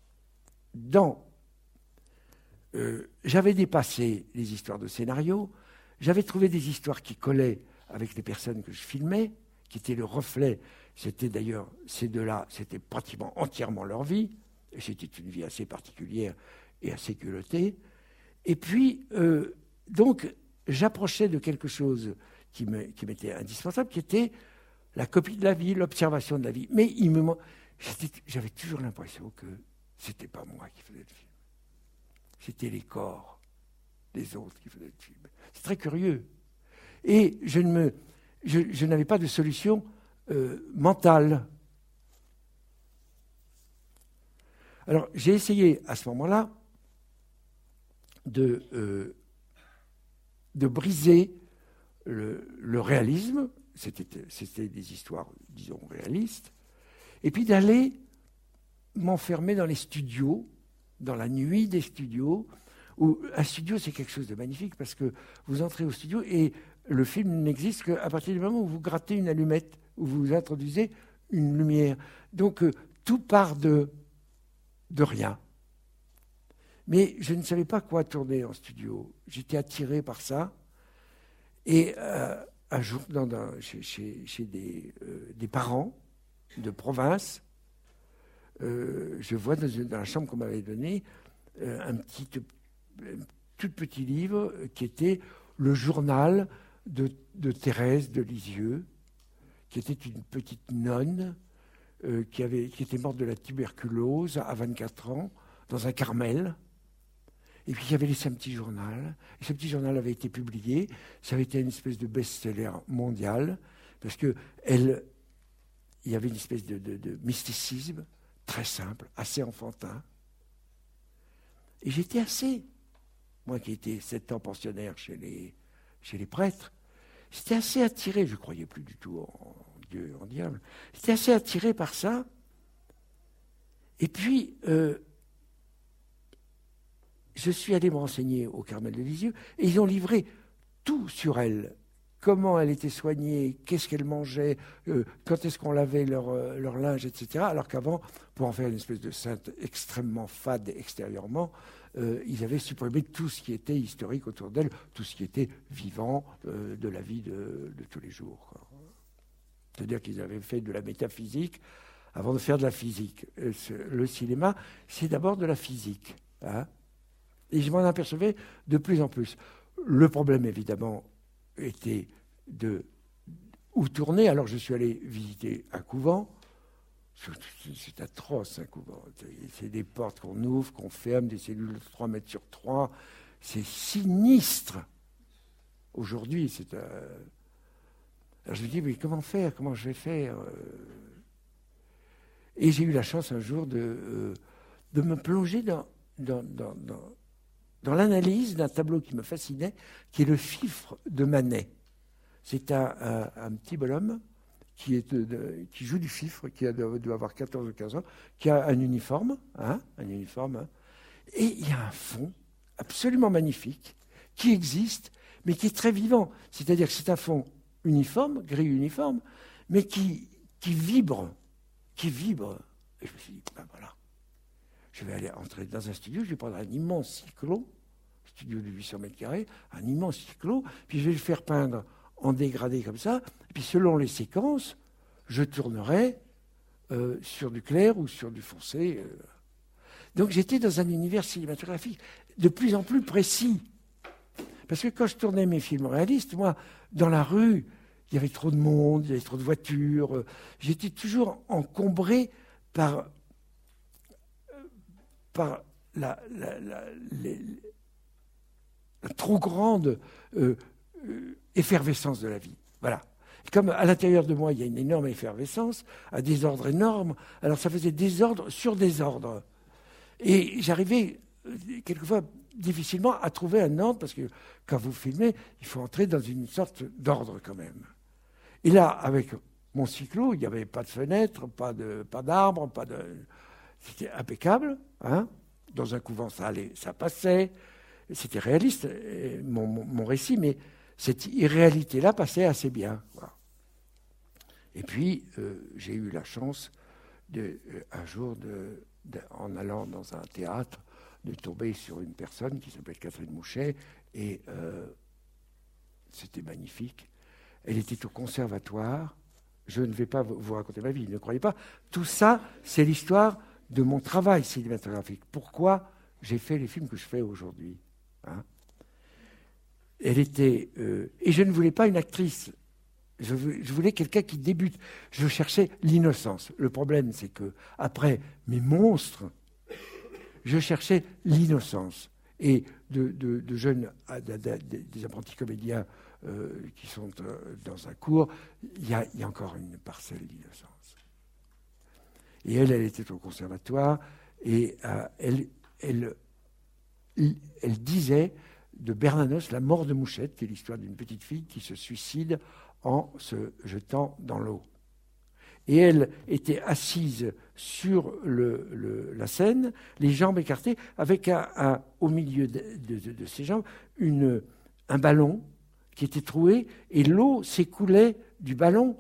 j'avais dépassé les histoires de scénario, j'avais trouvé des histoires qui collaient avec les personnes que je filmais, qui étaient le reflet. C'était d'ailleurs, ces deux-là, c'était pratiquement entièrement leur vie, et c'était une vie assez particulière et assez culottée. Et puis donc, j'approchais de quelque chose qui m'était indispensable, qui était la copie de la vie, l'observation de la vie. Mais j'avais toujours l'impression que c'était pas moi qui faisais le film. C'était les corps des autres qui faisaient le film. C'est très curieux. Et je n'avais pas de solution mentale. Alors, j'ai essayé à ce moment-là de briser le réalisme, c'était des histoires, disons, réalistes, et puis d'aller m'enfermer dans les studios, dans la nuit des studios, où un studio, c'est quelque chose de magnifique, parce que vous entrez au studio et le film n'existe qu'à partir du moment où vous grattez une allumette, où vous introduisez une lumière. Donc, tout part de rien. Mais je ne savais pas quoi tourner en studio. J'étais attiré par ça. Et un jour, chez des parents de province, je vois dans la chambre qu'on m'avait donnée un tout petit livre qui était le journal de Thérèse de Lisieux, qui était une petite nonne qui était morte de la tuberculose à 24 ans dans un Carmel. Et puis, il avait laissé un petit journal. Et ce petit journal avait été publié. Ça avait été une espèce de best-seller mondial, parce qu'il y avait une espèce de mysticisme très simple, assez enfantin. Et j'étais assez, moi qui étais 7 ans pensionnaire chez les prêtres, j'étais assez attiré, je ne croyais plus du tout en Dieu, en diable, j'étais assez attiré par ça. Et puis, je suis allé me renseigner au Carmel de Lisieux, et ils ont livré tout sur elle. Comment elle était soignée, qu'est-ce qu'elle mangeait, quand est-ce qu'on lavait leur linge, etc. Alors qu'avant, pour en faire une espèce de sainte extrêmement fade extérieurement, ils avaient supprimé tout ce qui était historique autour d'elle, tout ce qui était vivant de la vie de tous les jours, quoi. C'est-à-dire qu'ils avaient fait de la métaphysique avant de faire de la physique. Le cinéma, c'est d'abord de la physique, hein. Et je m'en apercevais de plus en plus. Le problème, évidemment, était où tourner. Alors, je suis allé visiter un couvent. C'est atroce, un couvent. C'est des portes qu'on ouvre, qu'on ferme, des cellules de 3 mètres sur 3. C'est sinistre. Aujourd'hui, c'est... Alors, je me dis, mais comment faire? Comment je vais faire? Et j'ai eu la chance un jour de me plonger dans l'analyse d'un tableau qui me fascinait, qui est le Fifre de Manet. C'est un petit bonhomme qui joue du fifre, qui doit avoir 14 ou 15 ans, qui a un uniforme, et il y a un fond absolument magnifique qui existe, mais qui est très vivant. C'est-à-dire que c'est un fond uniforme, gris uniforme, mais qui vibre. Et je me suis dit, ben voilà. Je vais aller entrer dans un studio, je vais prendre un immense cyclo, studio de 800 mètres carrés, un immense cyclo, puis je vais le faire peindre en dégradé comme ça, et puis selon les séquences, je tournerai sur du clair ou sur du foncé. Donc j'étais dans un univers cinématographique de plus en plus précis. Parce que quand je tournais mes films réalistes, moi, dans la rue, il y avait trop de monde, il y avait trop de voitures, j'étais toujours encombré par la trop grande effervescence de la vie. Voilà. Comme à l'intérieur de moi, il y a une énorme effervescence, un désordre énorme, alors ça faisait désordre sur désordre. Et j'arrivais quelquefois difficilement à trouver un ordre, parce que quand vous filmez, il faut entrer dans une sorte d'ordre quand même. Et là, avec mon cyclo, il n'y avait pas de fenêtre, pas d'arbre, c'était impeccable, hein. Dans un couvent, ça allait, ça passait. C'était réaliste, mon récit, mais cette irréalité-là passait assez bien. Voilà. Et puis, j'ai eu la chance, un jour, en allant dans un théâtre, de tomber sur une personne qui s'appelle Catherine Mouchet, et c'était magnifique. Elle était au conservatoire. Je ne vais pas vous raconter ma vie, ne croyez pas. Tout ça, c'est l'histoire de mon travail cinématographique. Pourquoi j'ai fait les films que je fais aujourd'hui, hein. Elle était... et je ne voulais pas une actrice. Je voulais quelqu'un qui débute. Je cherchais l'innocence. Le problème, c'est que après mes monstres, je cherchais l'innocence. Et de jeunes, des apprentis comédiens qui sont dans un cours, il y a encore une parcelle d'innocence. Et elle était au conservatoire, et elle disait de Bernanos La mort de Mouchette, qui est l'histoire d'une petite fille qui se suicide en se jetant dans l'eau. Et elle était assise sur la scène, les jambes écartées, avec au milieu de ses jambes un ballon qui était troué, et l'eau s'écoulait du ballon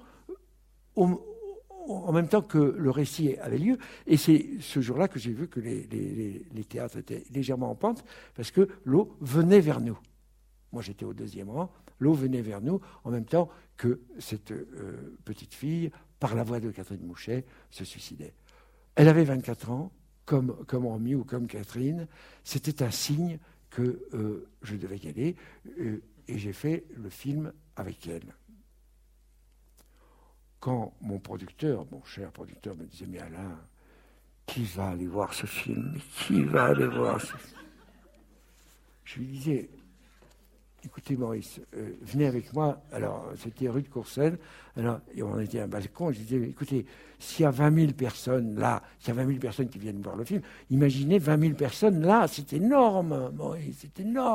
en même temps que le récit avait lieu. Et c'est ce jour-là que j'ai vu que les théâtres étaient légèrement en pente, parce que l'eau venait vers nous. Moi, j'étais au 2e rang, l'eau venait vers nous en même temps que cette petite fille, par la voix de Catherine Mouchet, se suicidait. Elle avait 24 ans, comme Romy ou comme Catherine. C'était un signe que je devais y aller, et j'ai fait le film avec elle. Quand mon cher producteur, me disait « Mais Alain, qui va aller voir ce film? Qui va aller voir ce film ?» Je lui disais « Écoutez Maurice, venez avec moi. » Alors, c'était rue de Courcelles. Alors, on était à un balcon. Je disais « Écoutez, s'il y a 20 000 personnes là, s'il y a 20 000 personnes qui viennent voir le film, imaginez 20 000 personnes là. C'est énorme, Maurice, c'est énorme. »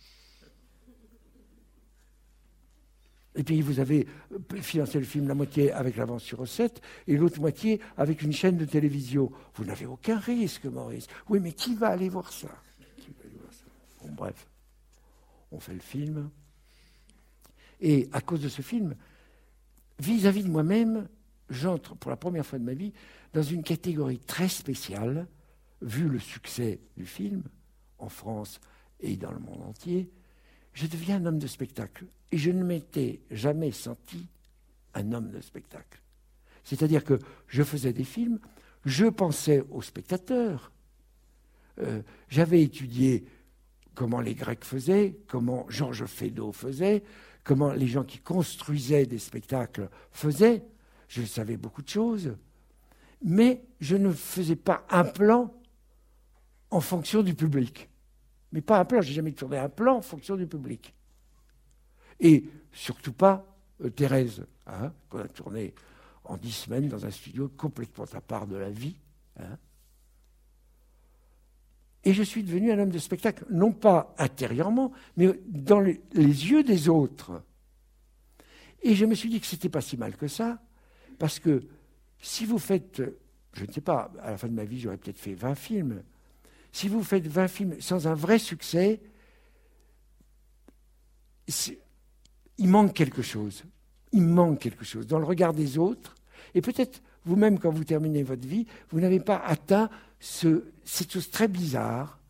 Et puis vous avez financé le film la moitié avec l'avance sur recette et l'autre moitié avec une chaîne de télévision. Vous n'avez aucun risque, Maurice. Oui, mais qui va aller voir ça? Bon, bref, on fait le film. Et à cause de ce film, vis-à-vis de moi-même, j'entre pour la première fois de ma vie dans une catégorie très spéciale, vu le succès du film en France et dans le monde entier. Je deviens un homme de spectacle. Et je ne m'étais jamais senti un homme de spectacle. C'est-à-dire que je faisais des films, je pensais aux spectateurs. J'avais étudié comment les Grecs faisaient, comment Georges Feydeau faisait, comment les gens qui construisaient des spectacles faisaient. Je savais beaucoup de choses. Mais je ne faisais pas un plan en fonction du public. Mais pas un plan, je n'ai jamais tourné un plan en fonction du public. Et surtout pas Thérèse, hein, qu'on a tourné en 10 semaines dans un studio complètement à part de la vie. Hein. Et je suis devenu un homme de spectacle, non pas intérieurement, mais dans les yeux des autres. Et je me suis dit que ce n'était pas si mal que ça, parce que si vous faites, je ne sais pas, à la fin de ma vie, j'aurais peut-être fait 20 films. Si vous faites 20 films sans un vrai succès, il manque quelque chose. Il manque quelque chose dans le regard des autres. Et peut-être vous-même, quand vous terminez votre vie, vous n'avez pas atteint cette chose très bizarre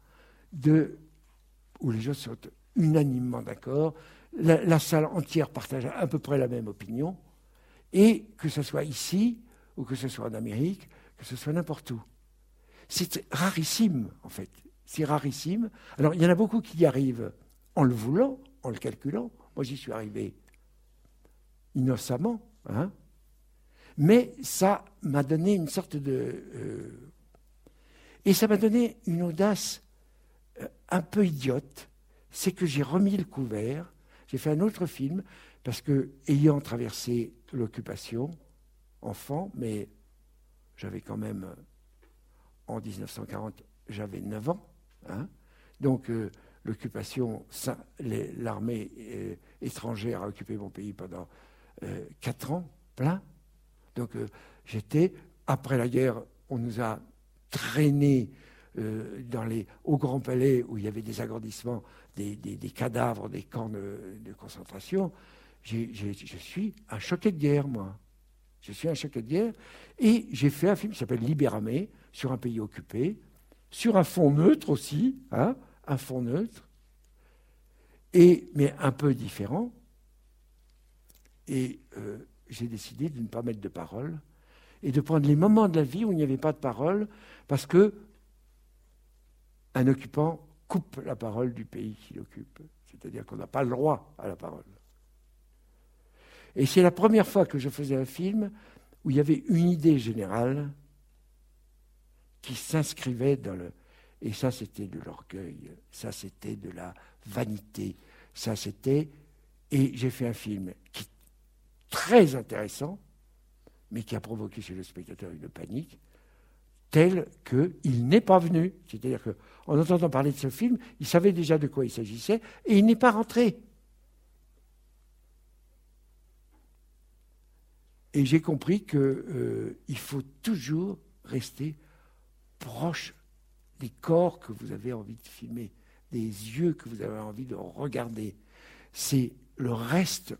où les gens sont unanimement d'accord, la salle entière partage à peu près la même opinion, et que ce soit ici, ou que ce soit en Amérique, que ce soit n'importe où. C'est rarissime, en fait. C'est rarissime. Alors, il y en a beaucoup qui y arrivent en le voulant, en le calculant. Moi, j'y suis arrivé innocemment. Hein. Mais ça m'a donné une sorte de... et ça m'a donné une audace un peu idiote. C'est que j'ai remis le couvert. J'ai fait un autre film, parce que, ayant traversé l'occupation, enfant, mais j'avais quand même... En 1940, j'avais 9 ans. Hein. Donc, l'occupation, l'armée étrangère a occupé mon pays pendant 4 ans, plein. Donc, après la guerre, on nous a traînés au Grand Palais, où il y avait des agrandissements, des cadavres, des camps de concentration. Je suis un choqué de guerre, moi. Je suis un choqué de guerre. Et j'ai fait un film qui s'appelle Libéramé, sur un pays occupé, sur un fond neutre aussi, hein, un fond neutre, mais un peu différent. Et j'ai décidé de ne pas mettre de parole et de prendre les moments de la vie où il n'y avait pas de parole, parce que un occupant coupe la parole du pays qu'il occupe. C'est-à-dire qu'on n'a pas le droit à la parole. Et c'est la première fois que je faisais un film où il y avait une idée générale qui s'inscrivait dans le... Et ça, c'était de l'orgueil, ça, c'était de la vanité, ça, c'était... Et j'ai fait un film qui est très intéressant, mais qui a provoqué chez le spectateur une panique, telle qu'il n'est pas venu. C'est-à-dire qu'en entendant parler de ce film, il savait déjà de quoi il s'agissait, et il n'est pas rentré. Et j'ai compris qu'il faut toujours rester proche des corps que vous avez envie de filmer, des yeux que vous avez envie de regarder. C'est le reste,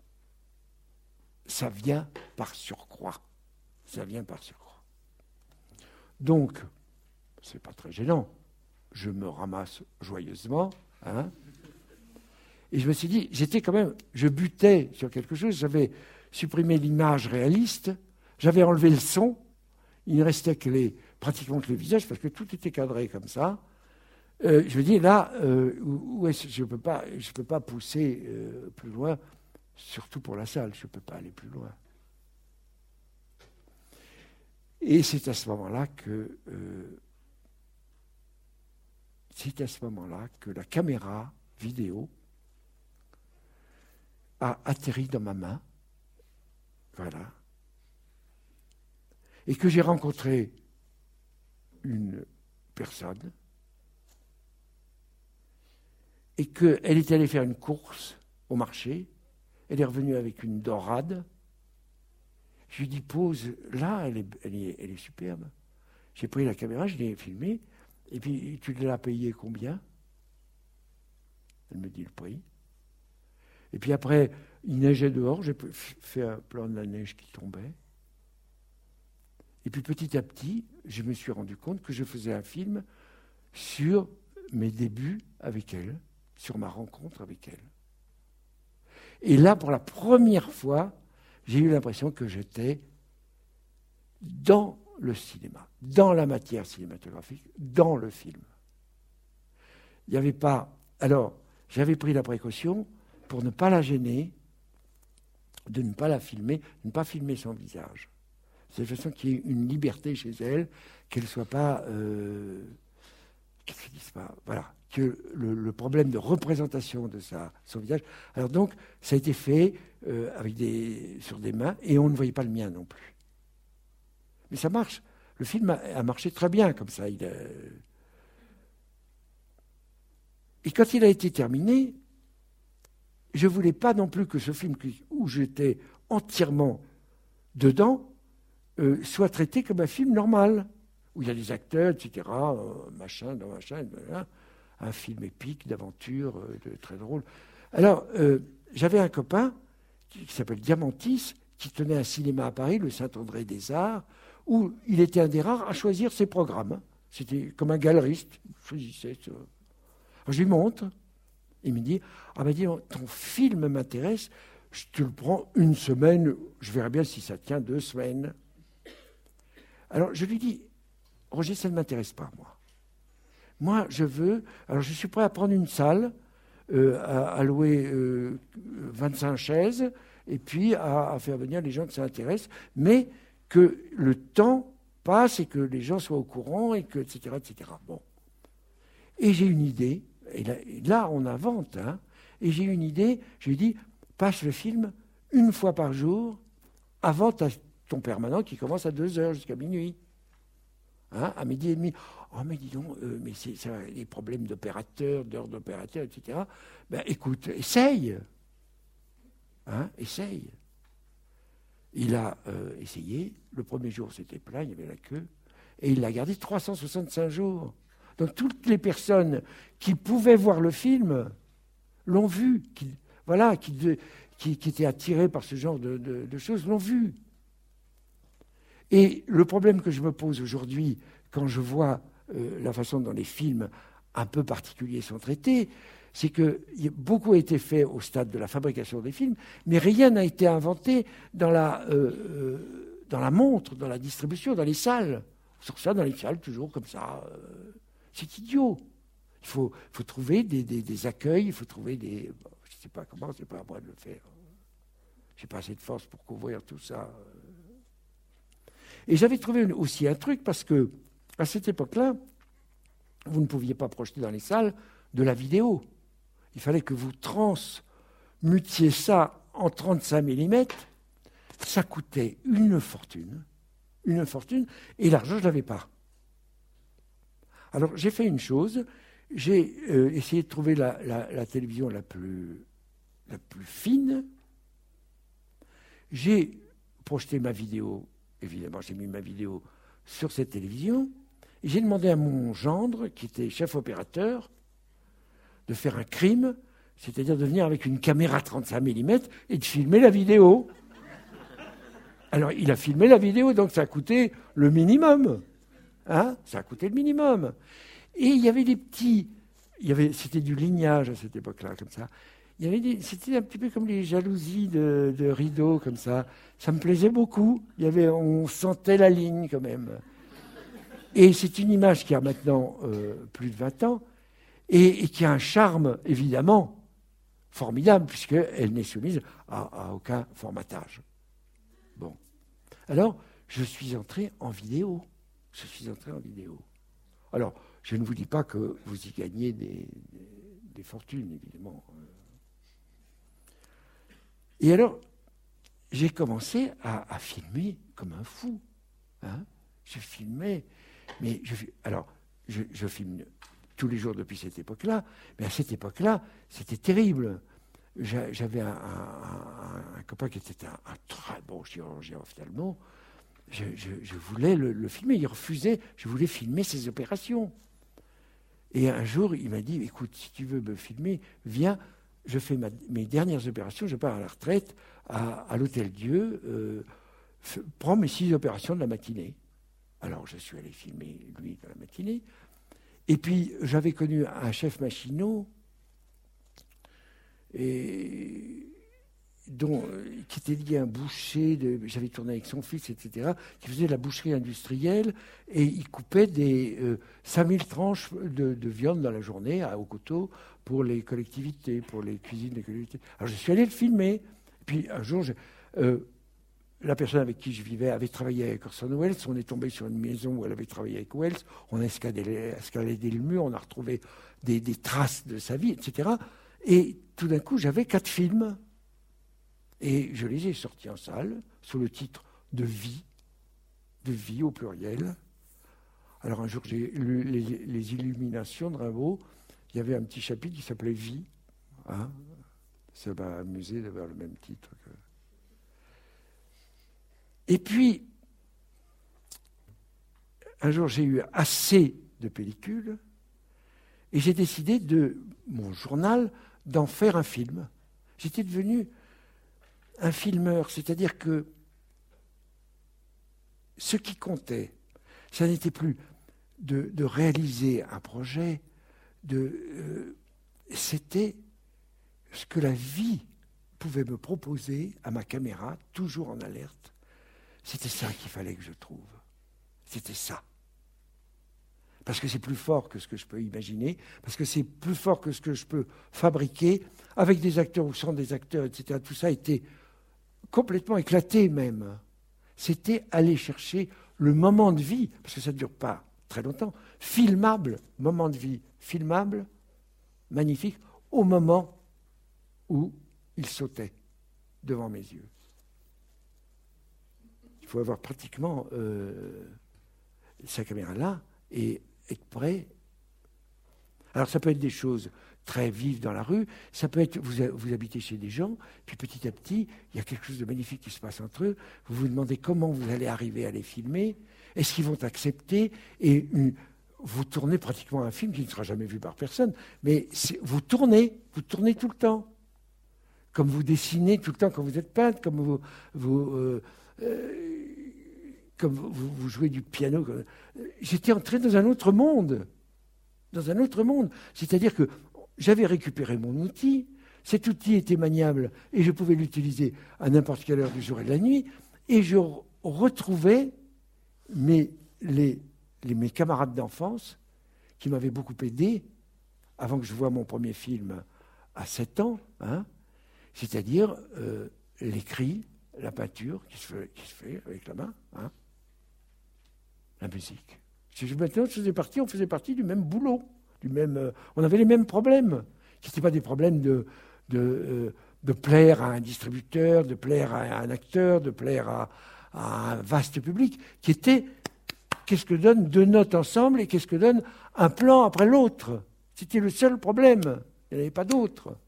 ça vient par surcroît. Ça vient par surcroît. Donc, c'est pas très gênant. Je me ramasse joyeusement. Hein, Et je me suis dit, je butais sur quelque chose, j'avais supprimé l'image réaliste, j'avais enlevé le son, il ne restait pratiquement que les visages, parce que tout était cadré comme ça. Je me dis, là, je ne peux pas pousser plus loin, surtout pour la salle, je ne peux pas aller plus loin. Et c'est à ce moment-là que la caméra vidéo a atterri dans ma main, voilà, et que j'ai rencontré une personne et qu'elle est allée faire une course au marché, elle est revenue avec une dorade. Je lui dis, pose là, elle est superbe. J'ai pris la caméra, je l'ai filmée, et puis tu l'as payé combien? Elle me dit le prix. Et puis après, il neigeait dehors, j'ai fait un plan de la neige qui tombait. Et puis petit à petit, je me suis rendu compte que je faisais un film sur mes débuts avec elle, sur ma rencontre avec elle. Et là, pour la première fois, j'ai eu l'impression que j'étais dans le cinéma, dans la matière cinématographique, dans le film. Il n'y avait pas... Alors, j'avais pris la précaution pour ne pas la gêner, de ne pas la filmer, de ne pas filmer son visage. C'est de façon qu'il y ait une liberté chez elle, qu'elle ne soit pas... qu'elle ne dise pas... Voilà, que le problème de représentation de son visage... Alors donc, ça a été fait sur des mains, et on ne voyait pas le mien non plus. Mais ça marche. Le film a marché très bien comme ça. Et quand il a été terminé, je ne voulais pas non plus que ce film où j'étais entièrement dedans soit traité comme un film normal, où il y a des acteurs, etc., machin, un film épique, d'aventure, très drôle. Alors, j'avais un copain qui s'appelle Diamantis, qui tenait un cinéma à Paris, le Saint-André des Arts, où il était un des rares à choisir ses programmes. C'était comme un galeriste, il choisissait. Alors, je lui montre, il me dit, ton film m'intéresse, je te le prends une semaine, je verrai bien si ça tient 2 semaines. Alors je lui dis, Roger, ça ne m'intéresse pas, moi. Moi, alors je suis prêt à prendre une salle, à louer 25 chaises, et puis à faire venir les gens qui s'intéressent, mais que le temps passe et que les gens soient au courant, et que, etc., etc. Bon. Et j'ai une idée, et là on invente, hein, et j'ai une idée, je lui dis, passe le film 1 fois par jour, avant ton permanent qui commence à 2h jusqu'à minuit. Hein, à 12h30. Oh, mais dis donc, mais c'est des problèmes d'opérateurs, d'heures d'opérateurs, etc. Ben, écoute, essaye. Hein, essaye. Il a essayé. Le premier jour, c'était plein, il y avait la queue. Et il l'a gardé 365 jours. Donc, toutes les personnes qui pouvaient voir le film l'ont vu. Qui étaient attirées par ce genre de choses, l'ont vu. Et le problème que je me pose aujourd'hui, quand je vois la façon dont les films un peu particuliers sont traités, c'est que beaucoup a été fait au stade de la fabrication des films, mais rien n'a été inventé dans la montre, dans la distribution, dans les salles. Sur ça, dans les salles, toujours comme ça. C'est idiot. Il faut trouver des accueils, il faut trouver des... je ne sais pas comment, c'est pas à moi de le faire. Je n'ai pas assez de force pour couvrir tout ça. Et j'avais trouvé aussi un truc, parce que à cette époque-là, vous ne pouviez pas projeter dans les salles de la vidéo. Il fallait que vous transmutiez ça en 35 mm. Ça coûtait une fortune, et l'argent, je ne l'avais pas. Alors, j'ai fait une chose, j'ai essayé de trouver la télévision la plus fine. J'ai projeté ma vidéo. Évidemment, j'ai mis ma vidéo sur cette télévision et j'ai demandé à mon gendre, qui était chef opérateur, de faire un crime, c'est-à-dire de venir avec une caméra 35 mm et de filmer la vidéo. Alors, il a filmé la vidéo, donc ça a coûté le minimum. Hein, ça a coûté le minimum. Et il y avait des petits... c'était du lignage à cette époque-là, comme ça. C'était un petit peu comme les jalousies de rideaux, comme ça. Ça me plaisait beaucoup. On sentait la ligne quand même. Et c'est une image qui a maintenant plus de 20 ans et qui a un charme, évidemment, formidable, puisqu'elle n'est soumise à aucun formatage. Bon. Alors, je suis entré en vidéo. Alors, je ne vous dis pas que vous y gagnez des fortunes, évidemment. Et alors, j'ai commencé à filmer comme un fou. Hein. Je filmais, mais je filme tous les jours depuis cette époque-là, mais à cette époque-là, c'était terrible. J'avais un copain qui était un très bon chirurgien ophtalmo. Je voulais le filmer, il refusait, je voulais filmer ses opérations. Et un jour, il m'a dit, écoute, si tu veux me filmer, viens, je fais mes dernières opérations, je pars à la retraite à l'Hôtel Dieu, prends mes 6 opérations de la matinée. Alors, je suis allé filmer, lui, dans la matinée. Et puis, j'avais connu un chef machinot qui était lié à un boucher, j'avais tourné avec son fils, etc., qui faisait de la boucherie industrielle, et il coupait des 5000 tranches de viande dans la journée au couteau pour les collectivités, pour les cuisines des collectivités. Alors, je suis allé le filmer. Puis, un jour, la personne avec qui je vivais avait travaillé avec Orson Welles. On est tombé sur une maison où elle avait travaillé avec Welles. On a escaladé le mur, on a retrouvé des traces de sa vie, etc. Et tout d'un coup, j'avais 4 films. Et je les ai sortis en salle sous le titre de vie au pluriel. Alors un jour, j'ai lu les Illuminations de Rimbaud. Il y avait un petit chapitre qui s'appelait Vie. Hein, ça m'a amusé d'avoir le même titre. Et puis, un jour, j'ai eu assez de pellicules et j'ai décidé de mon journal d'en faire un film. J'étais devenu un filmeur, c'est-à-dire que ce qui comptait, ça n'était plus de réaliser un projet, c'était ce que la vie pouvait me proposer à ma caméra, toujours en alerte. C'était ça qu'il fallait que je trouve. C'était ça. Parce que c'est plus fort que ce que je peux imaginer, parce que c'est plus fort que ce que je peux fabriquer, avec des acteurs ou sans des acteurs, etc. Tout ça était complètement éclaté même. C'était aller chercher le moment de vie, parce que ça ne dure pas très longtemps, filmable, moment de vie, filmable, magnifique, au moment où il sautait devant mes yeux. Il faut avoir pratiquement sa caméra là et être prêt. Alors ça peut être des choses très vives dans la rue, ça peut être, vous habitez chez des gens, puis petit à petit, il y a quelque chose de magnifique qui se passe entre eux, vous vous demandez comment vous allez arriver à les filmer, est-ce qu'ils vont accepter, et vous tournez pratiquement un film qui ne sera jamais vu par personne, mais vous tournez tout le temps, comme vous dessinez tout le temps quand vous êtes peintre, comme vous jouez du piano. J'étais entré dans un autre monde. C'est-à-dire que j'avais récupéré mon outil, cet outil était maniable et je pouvais l'utiliser à n'importe quelle heure du jour et de la nuit, et je retrouvais mes camarades d'enfance qui m'avaient beaucoup aidé avant que je voie mon premier film à 7 ans, hein, c'est-à-dire l'écrit, la peinture qui se fait avec la main, hein, la musique. Maintenant, on faisait partie du même boulot, on avait les mêmes problèmes, qui n'étaient pas des problèmes de plaire à un distributeur, de plaire à un acteur, de plaire à un vaste public, qui était qu'est-ce que donne 2 notes ensemble et qu'est-ce que donne un plan après l'autre. C'était le seul problème, il n'y en avait pas d'autre.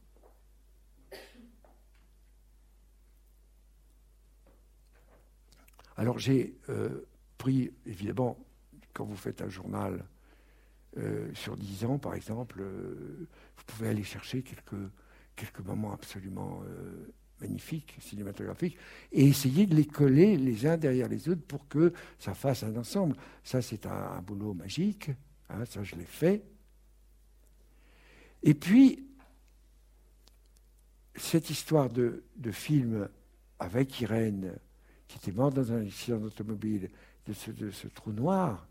Alors j'ai pris, évidemment, quand vous faites un journal sur 10 ans, par exemple, vous pouvez aller chercher quelques moments absolument magnifiques, cinématographiques, et essayer de les coller les uns derrière les autres pour que ça fasse un ensemble. Ça, c'est un boulot magique, hein, ça je l'ai fait. Et puis, cette histoire de film avec Irène, qui était morte dans un accident d'automobile, de ce trou noir,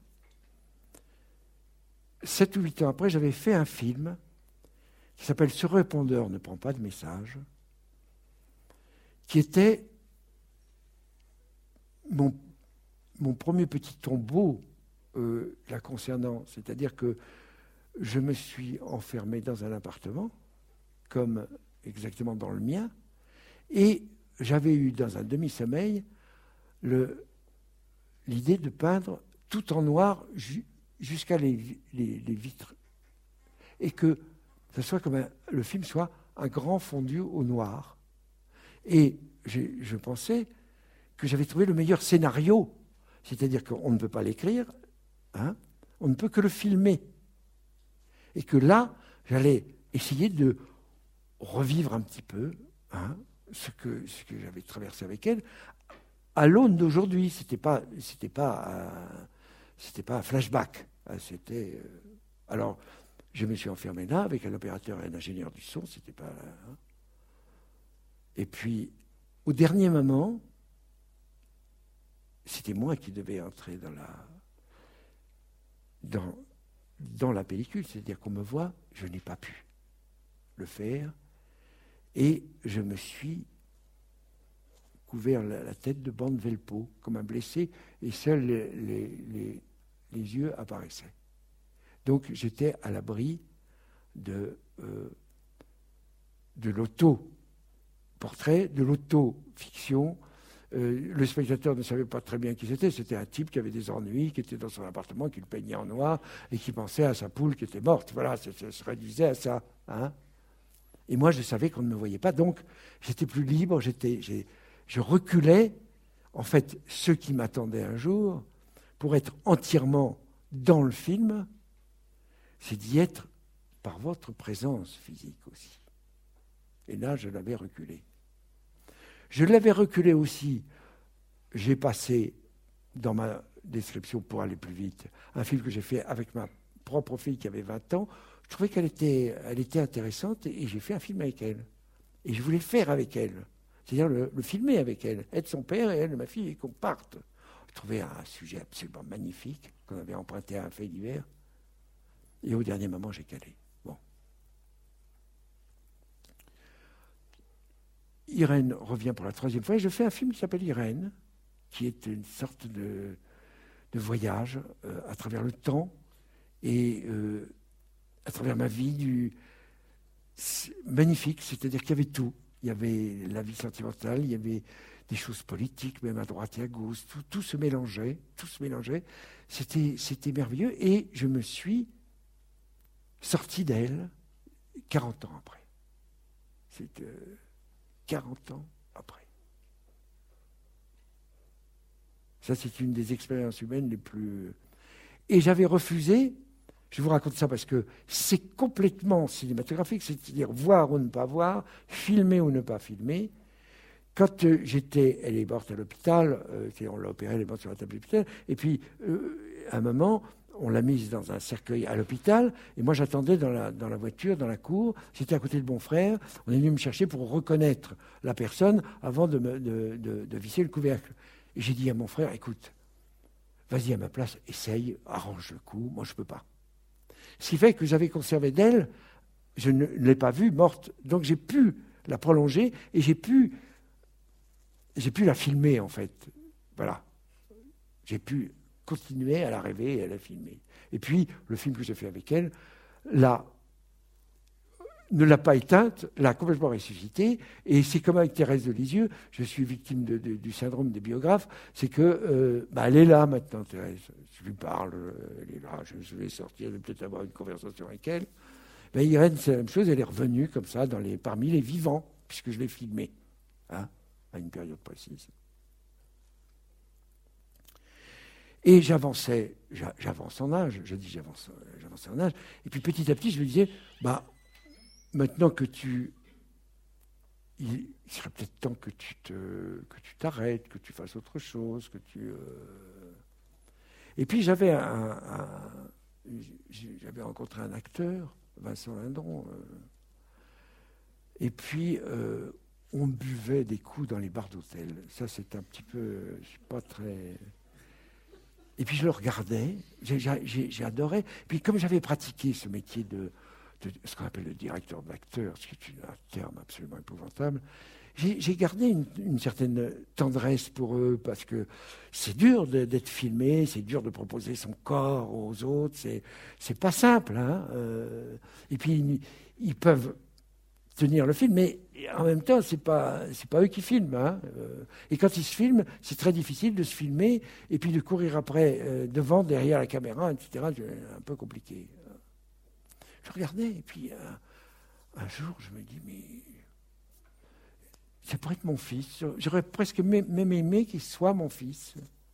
7 ou 8 ans après, j'avais fait un film qui s'appelle « Ce répondeur ne prend pas de message », qui était mon premier petit tombeau la concernant. C'est-à-dire que je me suis enfermé dans un appartement, comme exactement dans le mien, et j'avais eu dans un demi-sommeil l'idée de peindre tout en noir jusqu'à les vitres. Et que ça soit comme le film soit un grand fondu au noir. Et je pensais que j'avais trouvé le meilleur scénario. C'est-à-dire qu'on ne peut pas l'écrire, hein, on ne peut que le filmer. Et que là, j'allais essayer de revivre un petit peu ce que j'avais traversé avec elle, à l'aune d'aujourd'hui. C'était pas un flashback. C'était alors, je me suis enfermé là avec un opérateur et un ingénieur du son. C'était pas. Et puis, au dernier moment, c'était moi qui devais entrer dans la pellicule. C'est-à-dire qu'on me voit, je n'ai pas pu le faire. Et je me suis couvert la tête de bande Velpo, comme un blessé, et seuls les yeux apparaissaient. Donc j'étais à l'abri de l'auto-portrait, de l'auto-fiction. Le spectateur ne savait pas très bien qui c'était. C'était un type qui avait des ennuis, qui était dans son appartement, qui le peignait en noir, et qui pensait à sa poule qui était morte. Voilà, ça se réduisait à ça. Hein. Et moi, je savais qu'on ne me voyait pas, donc j'étais plus libre, je reculais. En fait, ce qui m'attendait un jour, pour être entièrement dans le film, c'est d'y être par votre présence physique aussi. Et là, je l'avais reculé. Je l'avais reculé aussi. J'ai passé, dans ma description pour aller plus vite, un film que j'ai fait avec ma propre fille qui avait 20 ans. Je trouvais qu'elle était intéressante et j'ai fait un film avec elle. Et je voulais le faire avec elle. C'est-à-dire le filmer avec elle. Être son père et elle, ma fille, et qu'on parte. Je trouvais un sujet absolument magnifique qu'on avait emprunté à un fait divers. Et au dernier moment, j'ai calé. Bon. Irène revient pour la 3e fois et je fais un film qui s'appelle Irène, qui est une sorte de voyage à travers le temps et à travers ma vie magnifique, c'est-à-dire qu'il y avait tout. Il y avait la vie sentimentale, il y avait des choses politiques, même à droite et à gauche, tout se mélangeait, C'était merveilleux et je me suis sorti d'elle 40 ans après. C'est 40 ans après. Ça, c'est une des expériences humaines les plus... Et j'avais refusé, je vous raconte ça parce que c'est complètement cinématographique, c'est-à-dire voir ou ne pas voir, filmer ou ne pas filmer. Quand elle est morte à l'hôpital, on l'a opérée, elle est morte sur la table de l'hôpital, et puis à un moment, on l'a mise dans un cercueil à l'hôpital, et moi j'attendais dans la voiture, dans la cour, j'étais à côté de mon frère, on est venu me chercher pour reconnaître la personne avant de visser le couvercle. Et j'ai dit à mon frère, écoute, vas-y à ma place, essaye, arrange le coup, moi je ne peux pas. Ce qui fait que j'avais conservé d'elle, je ne l'ai pas vue morte, donc j'ai pu la prolonger et j'ai pu la filmer en fait. Voilà. J'ai pu continuer à la rêver et à la filmer. Et puis, le film que j'ai fait avec elle, ne l'a pas éteinte, l'a complètement ressuscitée. Et c'est comme avec Thérèse de Lisieux, je suis victime du syndrome des biographes, c'est que elle est là maintenant, Thérèse. Je lui parle, elle est là, je vais sortir, je vais peut-être avoir une conversation avec elle. Irène, c'est la même chose, elle est revenue comme ça parmi les vivants, puisque je l'ai filmée, à une période précise. Et j'avance en âge, j'avance en âge, et puis petit à petit, je me disais, maintenant que il serait peut-être temps que tu t'arrêtes, que tu fasses autre chose, Et puis j'avais rencontré un acteur, Vincent Lindron, Et puis, on buvait des coups dans les bars d'hôtel. Ça, c'est un petit peu... je suis pas très... Et puis, je le regardais, j'ai adoré. Puis, comme j'avais pratiqué ce métier de ce qu'on appelle le directeur d'acteur, ce qui est un terme absolument épouvantable, j'ai gardé une certaine tendresse pour eux, parce que c'est dur d'être filmé, c'est dur de proposer son corps aux autres, c'est pas simple. Hein, et puis, ils peuvent tenir le film, mais en même temps, c'est pas eux qui filment. Hein, et quand ils se filment, c'est très difficile de se filmer et puis de courir après, devant, derrière la caméra, etc. C'est un peu compliqué. Je regardais, et puis un jour, je me dis, mais ça pourrait être mon fils. J'aurais presque même aimé qu'il soit mon fils.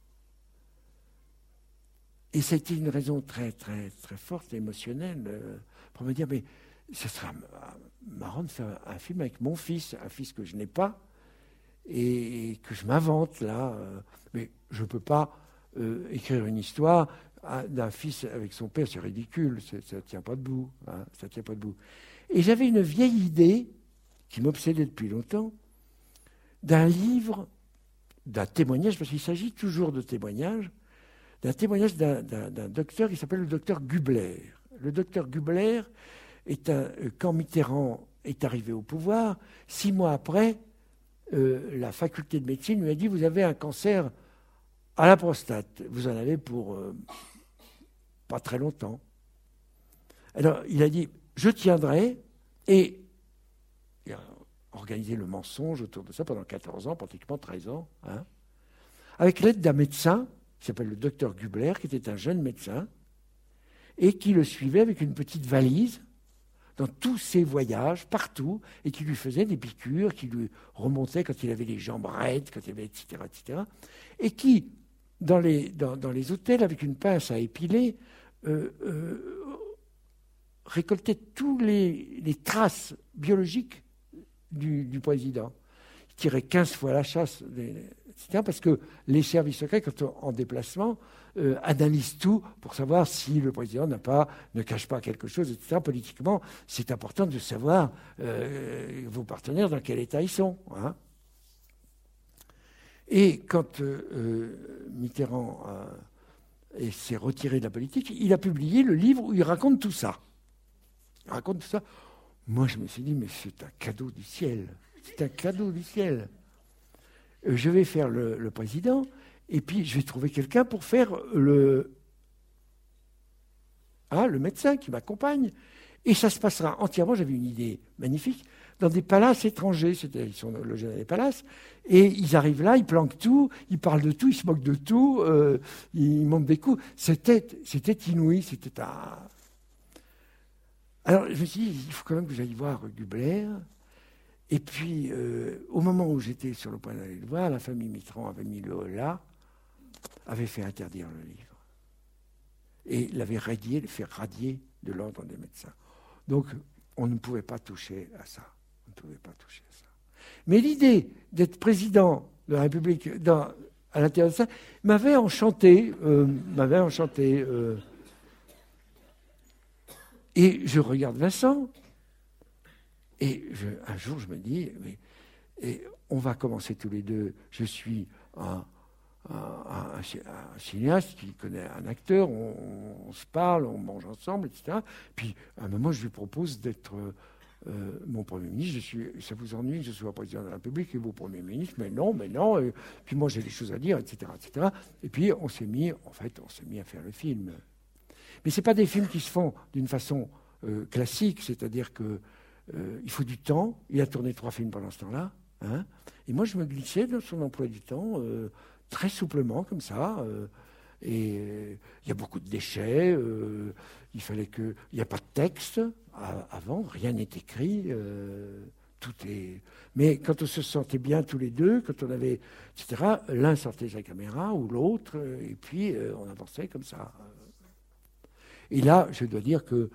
Et ça a été une raison très, très, très forte et émotionnelle pour me dire, mais ce sera marrant de faire un film avec mon fils, un fils que je n'ai pas et que je m'invente là. Mais je ne peux pas écrire une histoire d'un fils avec son père, c'est ridicule, ça ne tient pas debout. Hein, ça tient pas debout. Et j'avais une vieille idée qui m'obsédait depuis longtemps, d'un livre, d'un témoignage, parce qu'il s'agit toujours de témoignages, d'un témoignage d'un docteur qui s'appelle le docteur Gubler. Le docteur Gubler quand Mitterrand est arrivé au pouvoir, 6 mois après, la faculté de médecine lui a dit « Vous avez un cancer à la prostate. Vous en avez pour pas très longtemps. » Alors, il a dit « Je tiendrai » et il a organisé le mensonge autour de ça pendant 14 ans, pratiquement 13 ans, hein, avec l'aide d'un médecin qui s'appelle le docteur Gubler, qui était un jeune médecin, et qui le suivait avec une petite valise dans tous ses voyages, partout, et qui lui faisait des piqûres, qui lui remontait quand il avait les jambes raides, quand il avait, etc., etc., et qui, dans les hôtels, avec une pince à épiler, récoltait tous les traces biologiques du président. Il tirait 15 fois la chasse, etc., parce que les services secrets, quand en déplacement, analysent tout pour savoir si le président ne cache pas quelque chose, etc. Politiquement, c'est important de savoir vos partenaires dans quel état ils sont. Hein. Et quand Mitterrand s'est retiré de la politique, il a publié le livre où il raconte tout ça. Il raconte tout ça. Moi, je me suis dit, mais c'est un cadeau du ciel. C'est un cadeau du ciel. Je vais faire le président, et puis je vais trouver quelqu'un pour faire le médecin qui m'accompagne. Et ça se passera entièrement, j'avais une idée magnifique, dans des palaces étrangers. Ils sont logés dans des palaces, et ils arrivent là, ils planquent tout, ils parlent de tout, ils se moquent de tout, ils montent des coups. C'était inouï, c'était un... Alors, je me suis dit, il faut quand même que j'aille voir Gubler. Et puis, au moment où j'étais sur le point d'aller le voir, la famille Mitterrand avait mis le holà, avait fait interdire le livre. Et l'avait fait radier de l'ordre des médecins. Donc, on ne pouvait pas toucher à ça. On ne pouvait pas toucher à ça. Mais l'idée d'être président de la République à l'intérieur de ça m'avait enchanté. Et je regarde Vincent, et un jour je me dis, on va commencer tous les deux. Je suis un cinéaste qui connaît un acteur, on se parle, on mange ensemble, etc. Puis à un moment, je lui propose d'être mon Premier ministre. Ça vous ennuie, je suis président de la République et vous Premier ministre, mais non. Puis moi, j'ai des choses à dire, etc., etc. Et puis on s'est mis à faire le film. Mais ce n'est pas des films qui se font d'une façon classique, c'est-à-dire qu'il faut du temps. Il a tourné 3 films pendant ce temps-là. Hein, et moi, je me glissais dans son emploi du temps très souplement, comme ça. Et il y a beaucoup de déchets. Il n'y a pas de texte avant, rien n'est écrit. Tout est... Mais quand on se sentait bien tous les deux, quand on avait, etc., l'un sortait sa caméra ou l'autre, et puis on avançait comme ça. Et là, je dois dire que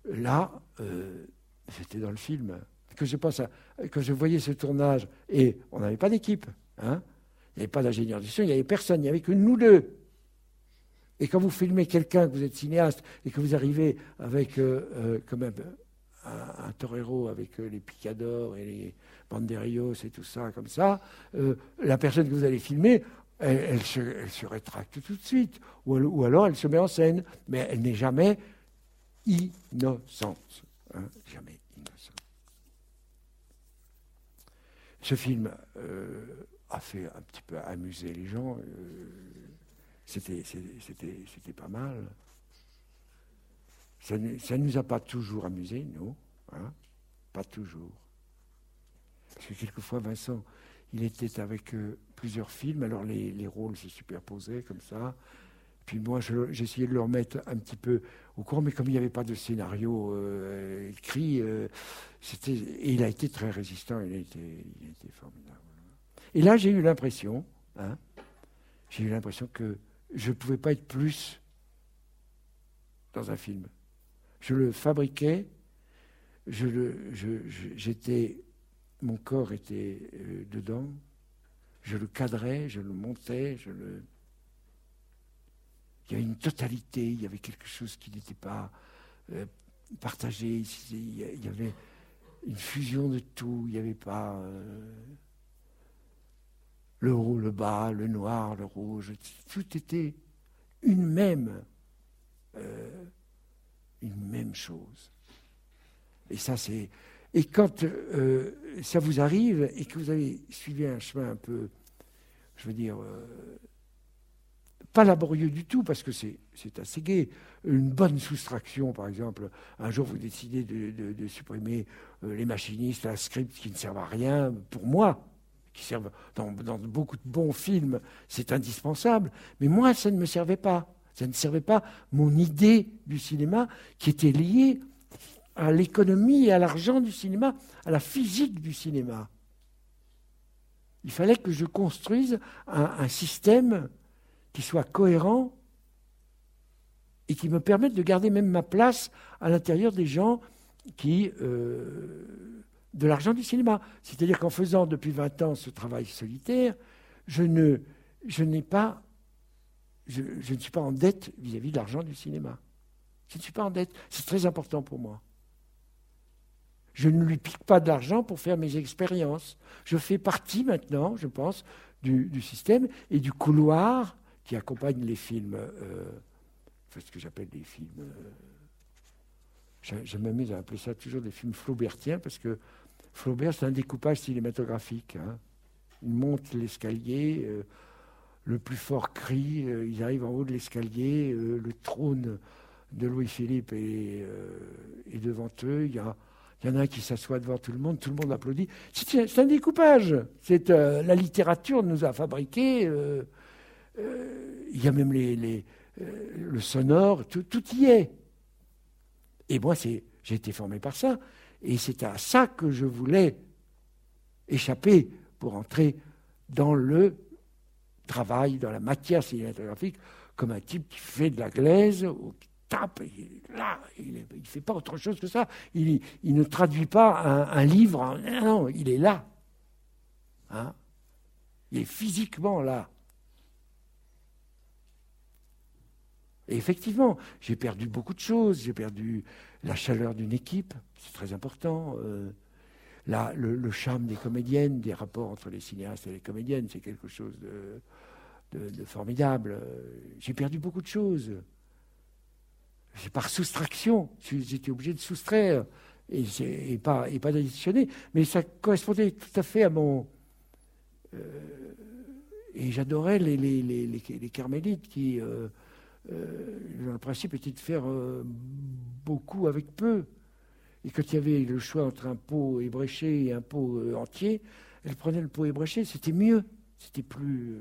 c'était dans le film. Quand je voyais ce tournage, et on n'avait pas d'équipe, hein, il n'y avait pas d'ingénieur du son, il n'y avait personne, il n'y avait que nous deux. Et quand vous filmez quelqu'un, que vous êtes cinéaste, et que vous arrivez avec quand même un torero avec les picadors et les banderillos et tout ça, comme ça, la personne que vous allez filmer, elle se rétracte tout de suite. Ou alors elle se met en scène. Mais elle n'est jamais innocente. Hein, jamais innocente. Ce film a fait un petit peu amuser les gens. C'était pas mal. Ça ne nous a pas toujours amusés, nous. Hein, pas toujours. Parce que quelquefois, Vincent, il était avec plusieurs films, alors les rôles se superposaient comme ça. Puis moi, j'essayais de le remettre un petit peu au courant, mais comme il n'y avait pas de scénario écrit, et il a été très résistant, il a été formidable. Et là, j'ai eu l'impression que je ne pouvais pas être plus dans un film. Je le fabriquais, mon corps était dedans, je le cadrais, je le montais, il y avait une totalité, il y avait quelque chose qui n'était pas partagé, il y avait une fusion de tout, il n'y avait pas le haut, le bas, le noir, le rouge, tout était une même chose. Et ça, c'est... Et quand ça vous arrive et que vous avez suivi un chemin un peu, je veux dire, pas laborieux du tout, parce que c'est assez gai, une bonne soustraction, par exemple, un jour vous décidez de supprimer les machinistes, la script qui ne servent à rien, pour moi, qui servent dans beaucoup de bons films, c'est indispensable, mais moi, ça ne me servait pas. Ça ne servait pas mon idée du cinéma qui était liée à l'économie et à l'argent du cinéma, à la physique du cinéma. Il fallait que je construise un système qui soit cohérent et qui me permette de garder même ma place à l'intérieur des gens de l'argent du cinéma. C'est-à-dire qu'en faisant depuis 20 ans ce travail solitaire, je ne suis pas en dette vis-à-vis de l'argent du cinéma. Je ne suis pas en dette. C'est très important pour moi. Je ne lui pique pas de l'argent pour faire mes expériences. Je fais partie maintenant, je pense, du système et du couloir qui accompagne les films, ce que j'appelle des films... je m'amuse à appeler ça toujours des films flaubertiens, parce que Flaubert, c'est un découpage cinématographique. Hein. Il monte l'escalier, le plus fort crie, ils arrivent en haut de l'escalier, le trône de Louis-Philippe est devant eux, il y en a un qui s'assoit devant tout le monde applaudit. C'est un découpage. La littérature nous a fabriqué. Il y a même le sonore, tout y est. Et moi, j'ai été formé par ça. Et c'est à ça que je voulais échapper pour entrer dans le travail, dans la matière cinématographique, comme un type qui fait de la glaise, ou qui tape, et là, il ne fait pas autre chose que ça. Il ne traduit pas un livre, non, il est là. Hein? Il est physiquement là. Et effectivement, j'ai perdu beaucoup de choses. J'ai perdu la chaleur d'une équipe, c'est très important. Le charme des comédiennes, des rapports entre les cinéastes et les comédiennes, c'est quelque chose de formidable. J'ai perdu beaucoup de choses. C'est par soustraction. J'étais obligé de soustraire et pas d'additionner. Mais ça correspondait tout à fait à mon... et j'adorais les carmélites qui... le principe était de faire beaucoup avec peu. Et quand il y avait le choix entre un pot ébréché et un pot entier, elle prenait le pot ébréché, c'était mieux. C'était plus...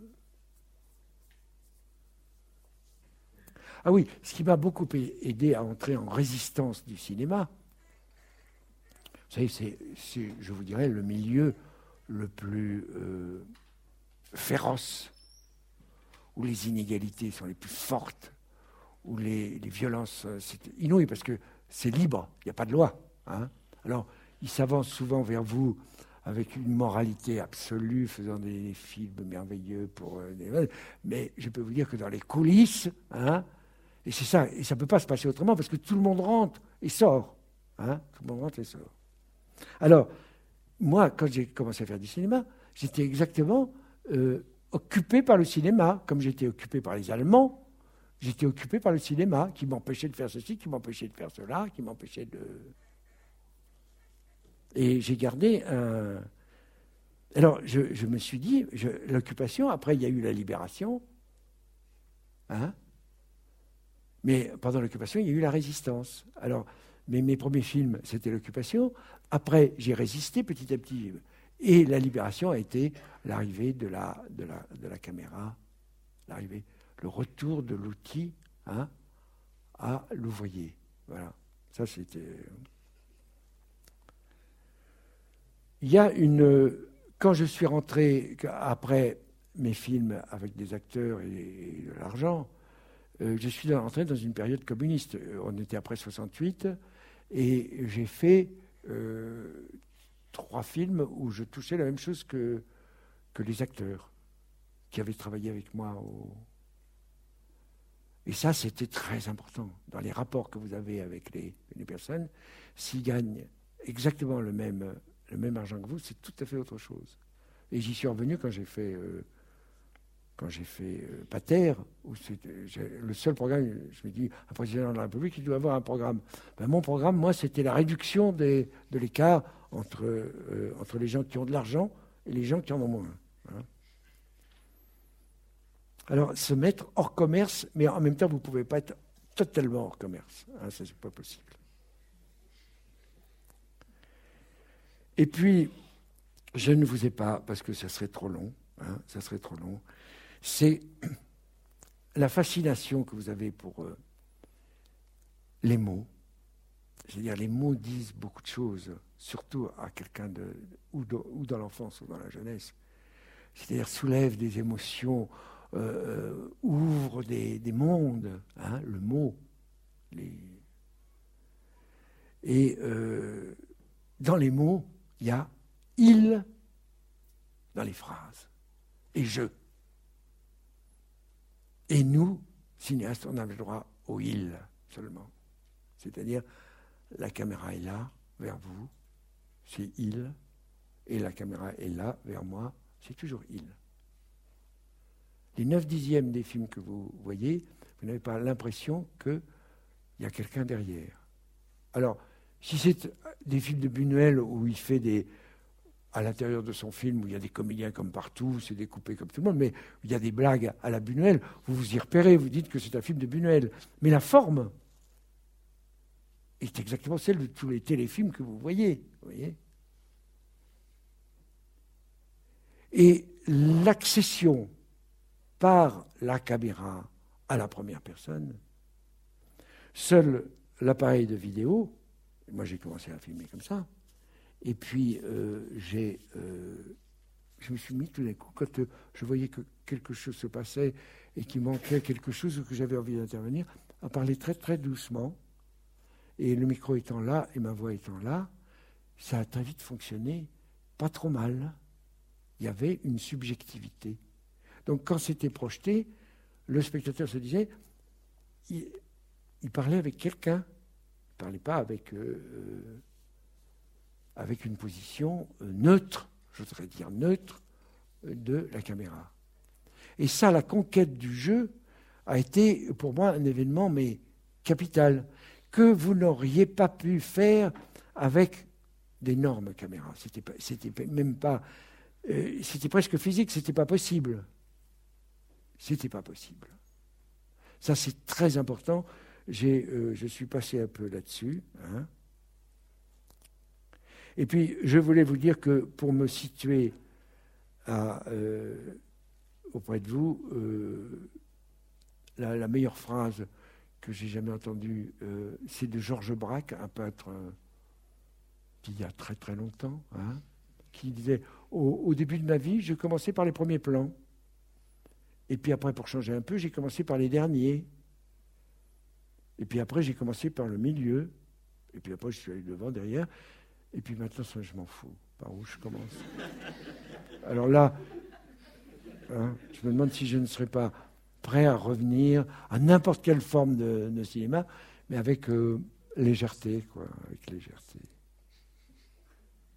Ah oui, ce qui m'a beaucoup aidé à entrer en résistance du cinéma, vous savez, c'est, je vous dirais, le milieu le plus féroce, où les inégalités sont les plus fortes, où les violences... c'est inouï, parce que c'est libre, il n'y a pas de loi. Hein. Alors, ils s'avancent souvent vers vous avec une moralité absolue, faisant des films merveilleux mais je peux vous dire que dans les coulisses, hein, et c'est ça, et ça ne peut pas se passer autrement, parce que tout le monde rentre et sort. Hein, tout le monde rentre et sort. Alors, moi, quand j'ai commencé à faire du cinéma, j'étais exactement occupé par le cinéma, comme j'étais occupé par les Allemands. J'étais occupé par le cinéma, qui m'empêchait de faire ceci, qui m'empêchait de faire cela, qui m'empêchait de... Et j'ai gardé un... Alors, je me suis dit, l'occupation, après, il y a eu la libération, hein, mais pendant l'occupation, il y a eu la résistance. Alors, mes premiers films, c'était l'occupation. Après, j'ai résisté petit à petit. Et la libération a été l'arrivée de la caméra, le retour de l'outil, hein, à l'ouvrier. Voilà. Ça, c'était... Il y a une... Quand je suis rentré, après mes films avec des acteurs et de l'argent, je suis rentré dans une période communiste. On était après 68, et j'ai fait 3 films où je touchais la même chose que les acteurs qui avaient travaillé avec moi. Et ça, c'était très important. Dans les rapports que vous avez avec les personnes, s'ils gagnent exactement le même argent que vous, c'est tout à fait autre chose. Et j'y suis revenu quand j'ai fait Pater, où le seul programme, je me dis, un président de la République, il doit avoir un programme. Ben, mon programme, moi, c'était la réduction de l'écart entre les gens qui ont de l'argent et les gens qui en ont moins. Hein. Alors, se mettre hors commerce, mais en même temps, vous ne pouvez pas être totalement hors commerce. Hein, ça, c'est pas possible. Et puis, je ne vous ai pas, parce que ça serait trop long, hein, c'est la fascination que vous avez pour les mots. C'est-à-dire, les mots disent beaucoup de choses, surtout à quelqu'un ou dans l'enfance ou dans la jeunesse. C'est-à-dire, soulèvent des émotions, ouvrent des mondes, hein, le mot. Et dans les mots, il y a « il » dans les phrases, et « je ». Et nous, cinéastes, on a le droit au « il » seulement. C'est-à-dire, la caméra est là, vers vous, c'est « il », et la caméra est là, vers moi, c'est toujours « il ». Les 9/10 des films que vous voyez, vous n'avez pas l'impression qu'il y a quelqu'un derrière. Alors, si c'est des films de Buñuel où il fait à l'intérieur de son film, où il y a des comédiens comme partout, c'est découpé comme tout le monde, mais où il y a des blagues à la Buñuel, vous vous y repérez, vous dites que c'est un film de Buñuel. Mais la forme est exactement celle de tous les téléfilms que vous voyez. Et l'accession par la caméra à la première personne, seul l'appareil de vidéo, moi j'ai commencé à filmer comme ça, et puis je me suis mis tout d'un coup, quand je voyais que quelque chose se passait et qu'il manquait quelque chose ou que j'avais envie d'intervenir, à parler très très doucement, et le micro étant là et ma voix étant là, ça a très vite fonctionné, pas trop mal. Il y avait une subjectivité. Donc quand c'était projeté, le spectateur se disait, il parlait avec quelqu'un, il ne parlait pas avec une position neutre, je voudrais dire neutre, de la caméra. Et ça, la conquête du jeu a été pour moi un événement mais capital, que vous n'auriez pas pu faire avec d'énormes caméras. C'était même pas... c'était presque physique, c'était pas possible. C'était pas possible. Ça, c'est très important. Je suis passé un peu là-dessus. Hein. Et puis, je voulais vous dire que pour me situer auprès de vous, la meilleure phrase que j'ai jamais entendue, c'est de Georges Braque, un peintre qui il y a très très longtemps, hein, qui disait au début de ma vie, je commençais par les premiers plans. Et puis après, pour changer un peu, j'ai commencé par les derniers. Et puis après, j'ai commencé par le milieu. Et puis après, je suis allé devant, derrière. Et puis maintenant, ça, je m'en fous. Par où je commence? Alors là, hein, je me demande si je ne serais pas prêt à revenir à n'importe quelle forme de cinéma, mais avec légèreté, quoi, avec légèreté.